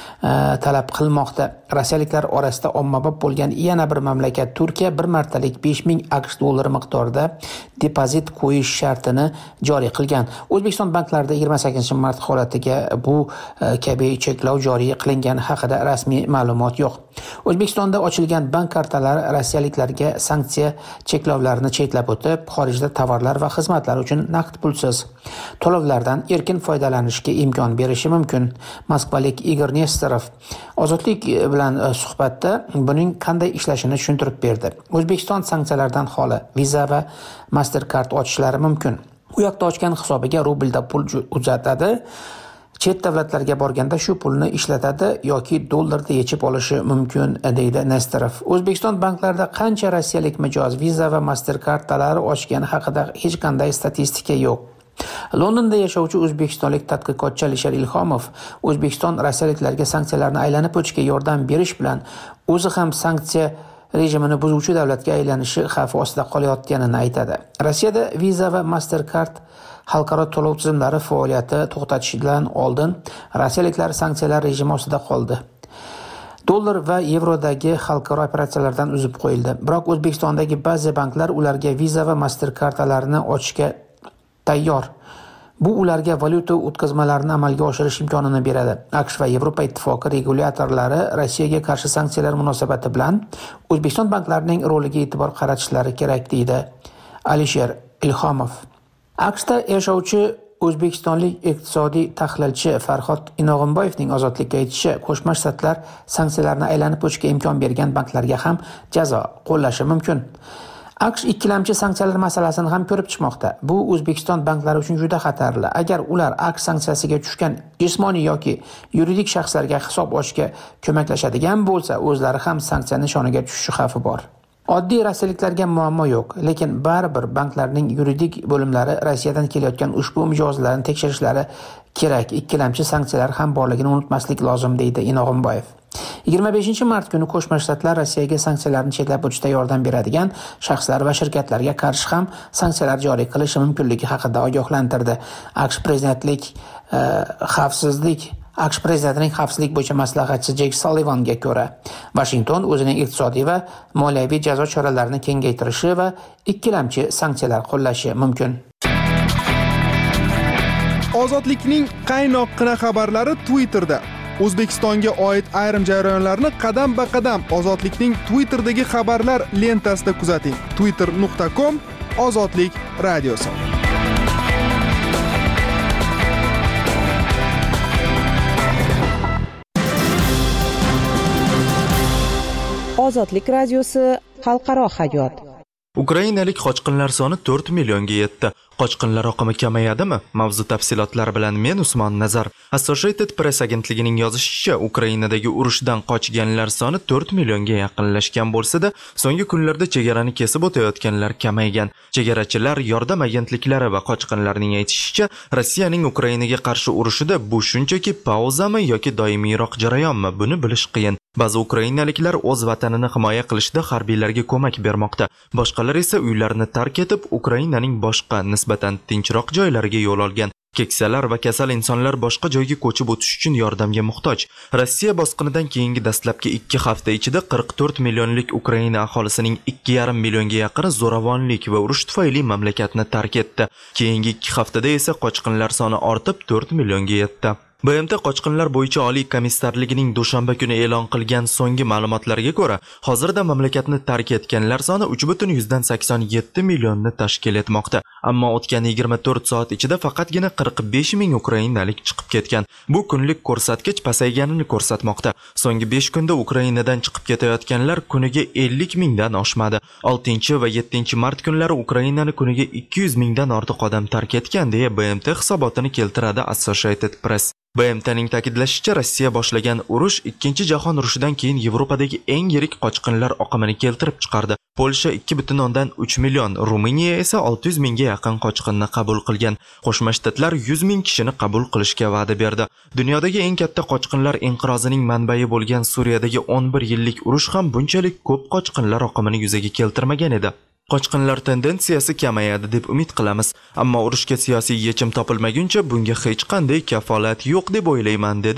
talab qilmoqda. Rossiyaliklar orasida ommabop bo'lgan yana bir mamlakat Turkiya 1 martalik $5000 miqdorida depozit qo'yish shartini joriy qilgan. O'zbekiston banklarida 28-mart holatiga bu kabi cheklov joriy qilingani haqida rasmiy ma'lumot yo'q. O'zbekistonda ochilgan bank kartalari rossiyaliklarga sanksiya cheklovlarini cheklab o'tib, xorijda tovarlar va xizmatlar uchun naqd pulsiz to'lovlardan erkin foydalanishga imkon berishi mumkin. Moskvalik Igor Nesterov Ozodlik bilan suhbatda buning qanday ishlashini tushuntirib berdi. O'zbekiston sanksiyalardan xoli Visa va Mastercard ochishlari mumkin. U yoqda ochgan hisobiga rublda pul uzatadi. Chet davlatlarga borganda shu pulni ishlatadi yoki dollarda yechib olishi mumkin, deydi Nesterov. O'zbekiston banklarida qancha rossiyalik mijoz Visa va Mastercardlari ochgani haqida hech qanday statistika yo'q. Londonda yashovchi o'zbekistonlik tadqiqotchi Alisher Ilhomov O'zbekiston rossiyaliklarga sanksiyalarni aylanib o'tishga yordam berish bilan o'zi ham sanksiya rejimini buzuvchi davlatga aylanishi xavfi ostida qolayotganini aytadi. Rossiyada Visa va Mastercard xalqaro to'lov tizimlari faoliyati to'xtatishidan oldin rossiyaliklar sanksiyalar rejimi ostida qoldi. Dollar va yevrodagi xalqaro operatsiyalardan uzib qo'yildi. Biroq O'zbekistondagi ba'zi banklar ularga Visa va Mastercardlarni ochishga tayyor. Bu ularga valyuta o'tkazmalarini amalga oshirish imkonini beradi. AQSh va Yevropa ittifoqi regulyatorlari Rossiyaga qarshi sanksiyalar munosabati bilan O'zbekiston banklarining roliga e'tibor qaratishlari kerak, deydi Alisher Ilhomov. AQShda yashovchi o'zbekistonlik iqtisodiy tahlilchi Farhod Inog'imboyevning Ozodlikka aytishicha, Qo'shma Shtatlar sanksiyalarni aylanib o'tishga imkon bergan banklarga ham jazo qo'llashi mumkin. AQSh ikkilamchi sanksiyalar masalasini ham ko'rib chiqmoqda. Bu O'zbekiston banklari uchun juda xatarli. Agar ular AQSh sanksiyasiga tushgan jismoniy yoki yuridik shaxslarga hisob ochishga ko'maklashadigan bo'lsa, o'zlari ham sanksiya nishoniga tushishi xavfi bor. Oddiy rossiyaliklarga muammo yo'q, lekin baribir banklarning yuridik bo'limlari Rossiyadan kelayotgan ushbu mijozlarni tekshirishlari kerak. Ikkilamchi sanksiyalar ham borligini unutmaslik lozim, deydi Inog'imboyev. 25-mart kuni Qo'shma Shtatlar Rossiyaga sanksiyalarni cheklab o'tishda yordam beradigan shaxslar va shirkatlarga qarshi ham sanksiyalar joriy qilishi mumkinligi haqida ogohlantirdi. AQSh prezidentining xavfsizlik bo'yicha maslahatchisi Jek Sullivanga ko'ra, Washington o'zining iqtisodiy va moliyaviy jazo choralarini kengaytirishi va ikkilamchi sanksiyalar qo'llashi mumkin. Ozodlikning qaynoqqina xabarlari Twitterda. O'zbekistonga oid ayrim jarayonlarni qadam-ba-qadam Ozodlikning Twitterdagi xabarlar lentasida kuzating. twitter.com/ozodlik radiosi. Ozodlik radiosi xalqaro hayot. Ukrainalik qochqinlar soni 4 millionga yetdi. Qochqinlar oqimi kamayadimi? Mavzu tafsilotlari bilan men Usmon Nazar. Associated Press agentligining yozishicha, Ukrainadagi urushdan qochganlar soni 4 millionga yaqinlashgan bo'lsa-da, so'nggi kunlarda chegarani kesib o'tayotganlar kamaygan. Chegarachilar, yordam agentliklari va qochqinlarning aytishicha, Rossiyaning Ukrainaga qarshi urushida bu shunchaki pauzami yoki doimiyroq jarayonmi? Buni bilish qiyin. Ba'zi ukrainaliklar o'z vatanini himoya qilishda harbiylarga ko'mak bermoqda. Boshqalar esa uylarini tark etib, Ukrainaning boshqa nisbatan tinchroq joylariga yo'l olgan. Keksalar va kasal insonlar boshqa joyga ko'chib o'tish uchun yordamga muhtoj. Rossiya bosqinidan keyingi dastlabki 2 hafta ichida 44 millionlik Ukraina aholisining 2,5 millionga yaqini zo'ravonlik va urush tufayli mamlakatni tark etdi. Keyingi 2 haftada esa qochqinlar soni ortib 4 millionga yetdi. BMT qochqinlar bo'yicha Oliy komissarligining dushanba kuni e'lon qilgan so'nggi ma'lumotlarga ko'ra, hozirda mamlakatni tark etganlar soni 3,87 millionni tashkil etmoqda. Ammo o'tgan 24 soat ichida faqatgina 45 ming ukrainalik chiqib ketgan. Bu kunlik ko'rsatkich pasayganini ko'rsatmoqda. So'nggi 5 kunda Ukrainadan chiqib ketayotganlar kuniga 50 mingdan oshmadi. 6 va 7 mart kunlari Ukrainani kuniga 200 mingdan ortiq odam tark etgan deya BMT hisobotini keltiradi Associated Press. BMTning ta'kidlashicha, Rossiya boshlagan urush Ikkinchi jahon urushidan keyin Yevropadagi eng yirik qochqinlar oqimini keltirib chiqardi. Polsha 2,3 million, Ruminiya esa 600 mingga yaqin qochqinni qabul qilgan. Qo'shma Shtatlar 100 ming kishini qabul qilishga va'da berdi. Dunyodagi eng katta qochqinlar inqirozining manbai bo'lgan Suriyadagi 11 yillik urush ham bunchalik ko'p qochqinlar oqimini yuzaga keltirmagan edi. Qochqinlar tendensiyasi kamayadi deb umid qilamiz, ammo urushga siyosiy yechim topilmaguncha bunga hech qanday kafolat yo'q deb o'ylayman, dedi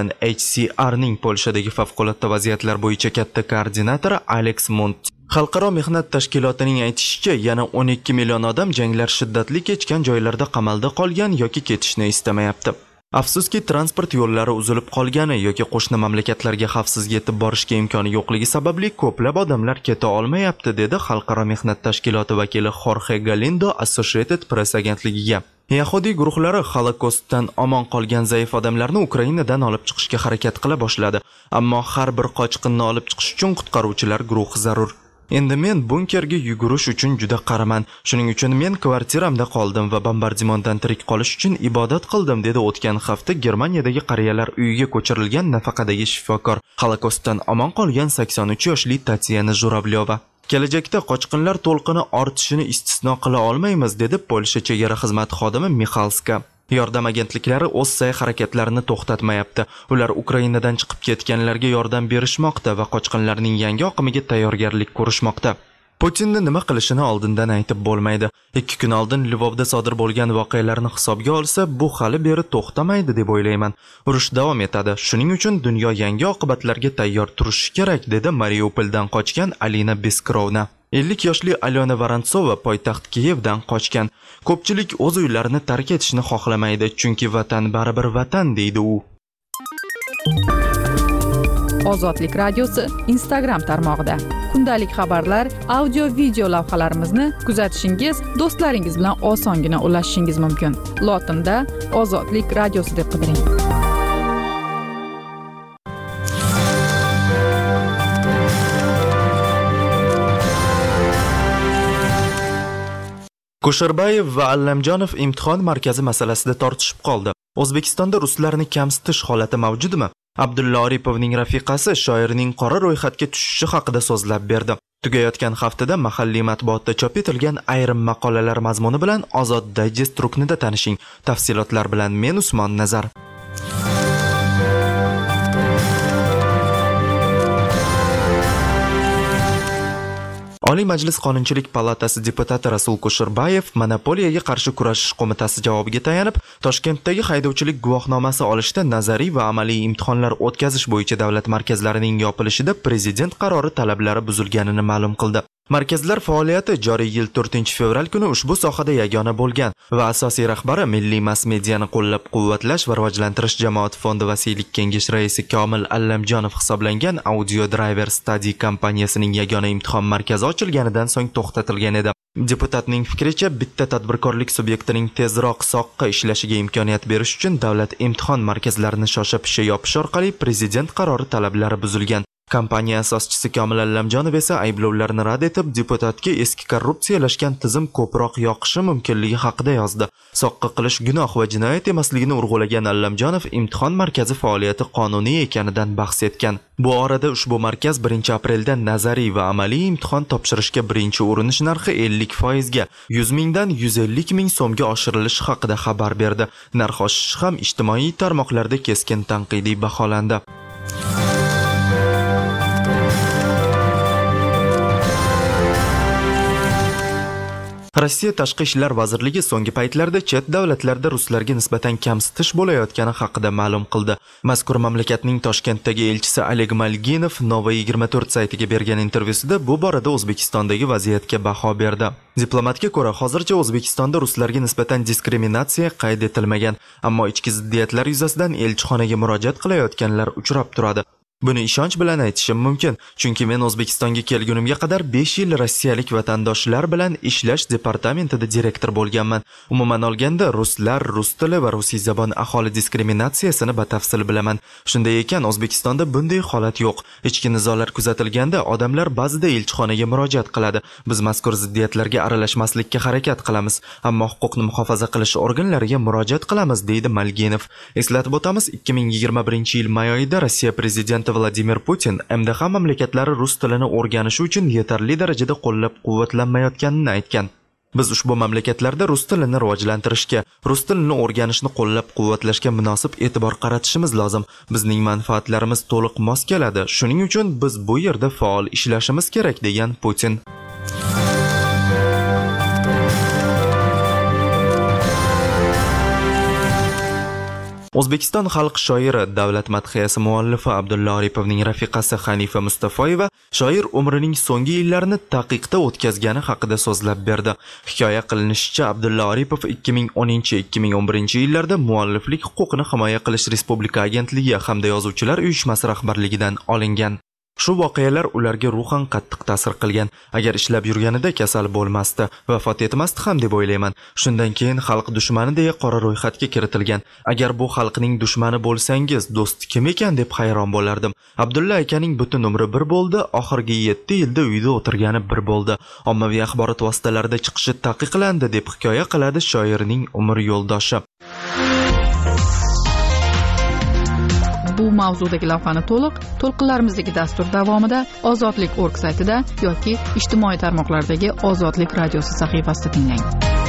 UNHCRning Polshadagi favqulodda vaziyatlar bo'yicha katta koordinatori Alex Munt. Xalqaro mehnat tashkilotining aytishicha, yana 12 million odam janglar shiddatli kechgan joylarda qamalda qolgan yoki ketishni istamayapti. Afsuski, transport yo'llari uzilib qolgani yoki qo'shni mamlakatlarga xavfsiz yetib borishga imkoni yo'qligi sababli ko'plab odamlar keta olmayapti, dedi Xalqaro mehnat tashkiloti vakili Jorge Galindo Associated Press agentligiga. Yahudiy guruhlari Holokostdan omon qolgan zaif odamlarni Ukrainadan olib chiqishga harakat qila boshladi, ammo har bir qochqinni olib chiqish uchun qutqaruvchilar guruhi zarur. Endi men bunkerga yugurish uchun juda qaraman. Shuning uchun men kvartiramda qoldim va bombardimondan tirik qolish uchun ibodat qildim, dedi o'tgan hafta Germaniyadagi qariyalar uyiga ko'chirilgan nafaqadagi shifokor, Holokostdan omon qolgan 83 yoshli Tatyana Jurablova. Kelajakda qochqinlar to'lqini ortishini istisno qila olmaymiz, dedi Polsha chegara xizmati xodimi Mixalska. Yordam agentliklari o'z sa'y-harakatlarini to'xtatmayapti. Ular Ukrainadan chiqib ketganlarga yordam berishmoqda va qochqinlarning yangi oqimiga tayyorgarlik ko'rishmoqda. Putinni nima qilishini oldindan aytib bo'lmaydi. 2 kun oldin Lvovda sodir bo'lgan voqealarni hisobga olsa, bu hali beri to'xtamaydi deb o'ylayman. Urush davom etadi. Shuning uchun dunyo yangi oqibatlarga tayyor turishi kerak, dedi Mariupoldan qochgan Alina Beskrovna. 50 yoshli Alyona Vorontsova poytaxt Kiyevdan qochgan. Ko'pchilik o'z uylarini tark etishni xohlamaydi, chunki vatan baribir vatan, deydi u. Ozodlik radiosi Instagram tarmog'ida. Kundalik xabarlar, audio video lavhalarimizni kuzatishingiz, do'stlaringiz bilan osongina ulashishingiz mumkin. Lotinda Ozodlik radiosi deb qidiring. Kusherbayev va Allamjonov imtihon markazi masalasida tortishib qoldi. O'zbekistonda ruslarni kamsitish holati mavjudmi? Abdulla Oripovning rafiqasi shoirning qora ro'yxatga tushishi haqida so'zlab berdi. Tugayotgan haftada mahalliy matbuotda chop etilgan ayrim maqolalar mazmuni bilan Ozod Digest ruknida tanishing. Tafsilotlar bilan men Usmon Nazar. Oliy Majlis Qonunchilik palatasi deputati Rasul Kusherbayev Monopoliyaga qarshi kurashish qo'mitasi javobiga tayanib, Toshkentdagi haydovchilik guvohnomasi olishda nazariy va amaliy imtihonlar o'tkazish bo'yicha davlat markazlarining yopilishida prezident qarori talablari buzilganini ma'lum qildi. Markazlar faoliyati joriy yil 4-fevral kuni ushbu sohada yagona bo'lgan va asosiy rahbari Milliy mass-mediani qo'llab-quvvatlash va rivojlantirish jamoat fondi vasiylik kengash raisi Komil Allamjonov hisoblangan Audio Driver Study kompaniyasining yagona imtihon markazi ochilganidan so'ng to'xtatilgan edi. Deputatning fikricha, bitta tadbirkorlik subyektining tezroq soqqa ishlashiga imkoniyat berish uchun davlat imtihon markazlarini shosha-pisha yopish orqali prezident qarori talablari buzilgan. Kompaniya asoschisi Komil Allamjonov esa ayblovlarni rad etib, deputatga eski korrupsiyalashgan tizim ko'proq yoqishi mumkinligi haqida yozdi. Soqqa qilish gunoh va jinoyat emasligini urg'ulagan Allamjonov imtihon markazi faoliyati qonuniy ekanidan bahs etgan. Bu orada ushbu markaz 1-aprelda nazariy va amaliy imtihon topshirishga birinchi urinish narxi 50% ga 100 mingdan 150 ming so'mga oshirilishi haqida xabar berdi. Narx oshishi ham ijtimoiy tarmoqlarda keskin tanqidiy baholandi. Rossiya Tashqi ishlar vazirligi so'nggi paytlarda chet davlatlarda ruslarga nisbatan kamsitish bo'layotgani haqida ma'lum qildi. Mazkur mamlakatning Toshkentdagi elchisi Oleg Malginov Nova 24 saytiga bergan intervyusida bu borada O'zbekistondagi vaziyatga baho berdi. Diplomatga ko'ra, hozircha O'zbekistonda ruslarga nisbatan diskriminatsiya qayd etilmagan, ammo ichki ziddiyatlar yuzasidan elchixonaga murojaat qilayotganlar uchrab turadi. Buni ishonch bilan aytishim mumkin, chunki men O'zbekistonga kelgunimga qadar 5 yil rossiyalik vatandoshlar bilan ishlash departamentida direktor bo'lganman. Umuman olganda, ruslar, rus tili va rusiy zabon aholi diskriminatsiyasini batafsil bilaman. Shunday ekan, O'zbekistonda bunday holat yo'q. Ichki nizolar kuzatilganda odamlar ba'zida elchixonaga murojaat qiladi. Biz mazkur ziddiyatlarga aralashmaslikka harakat qilamiz, ammo huquqni muhofaza qilish organlariga murojaat qilamiz, deydi Malginov. Eslatib o'tamiz, 2021-yil may oyida Rossiya prezidenti Vladimir Putin MDH mamlakatlari rus tilini o'rganishi uchun yetarli darajada qo'llab-quvvatlanmayotganini aytgan. Biz ushbu mamlakatlarda rus tilini rivojlantirishga, rus tilini o'rganishni qo'llab-quvvatlashga munosib e'tibor qaratishimiz lozim. Bizning manfaatlarimiz to'liq mos keladi. Shuning uchun biz bu yerda faol ishlashimiz kerak, degan Putin. O'zbekiston xalq shoiri, davlat madhiyasi muallifi Abdulla Oripovning rafiqasi Hanifa Mustafoyeva shoir umrining so'nggi yillarini taqiqda o'tkazgani haqida so'zlab berdi. Hikoya qilinishicha, Abdulla Oripov 2010-2011 yillarda mualliflik huquqini himoya qilish Respublika agentligi hamda yozuvchilar uyushmasi rahbarligidan olingan. Shu voqealar ularga ruhan qattiq ta'sir qilgan. Agar ishlab yurganida kasal bo'lmasdi, vafot etmasdi ham deb o'ylayman. Shundan keyin xalq dushmani deya qora ro'yxatga kiritilgan. Agar bu xalqning dushmani bo'lsangiz, do'sti kim ekan deb hayron bo'lardim. Abdulla akaning butun umri bir bo'ldi, oxirgi 7 yilda uyda o'tirgani bir bo'ldi. Ommaviy axborot vositalarida chiqishi taqiqlandi deb hikoya qiladi shoirning umr yo'ldoshi. Bu mavzudagi lavhani to'lqinlarimizdagi dastur davomida ozodlik.org saytida yoki ijtimoiy tarmoqlardagi Ozodlik radiosi sahifasida tinglang.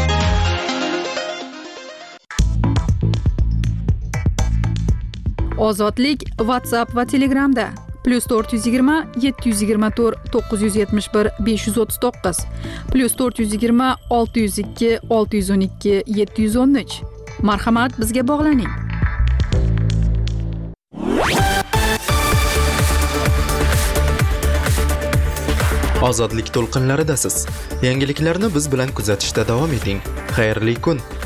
Ozodlik WhatsApp va Telegramda +420 724 971 539 +420 602 612 713. Marhamat, bizga bog'laning. Ozodlik to'lqinlaridasiz. Yangiliklarni biz bilan kuzatishda davom eting. Xayrli kun.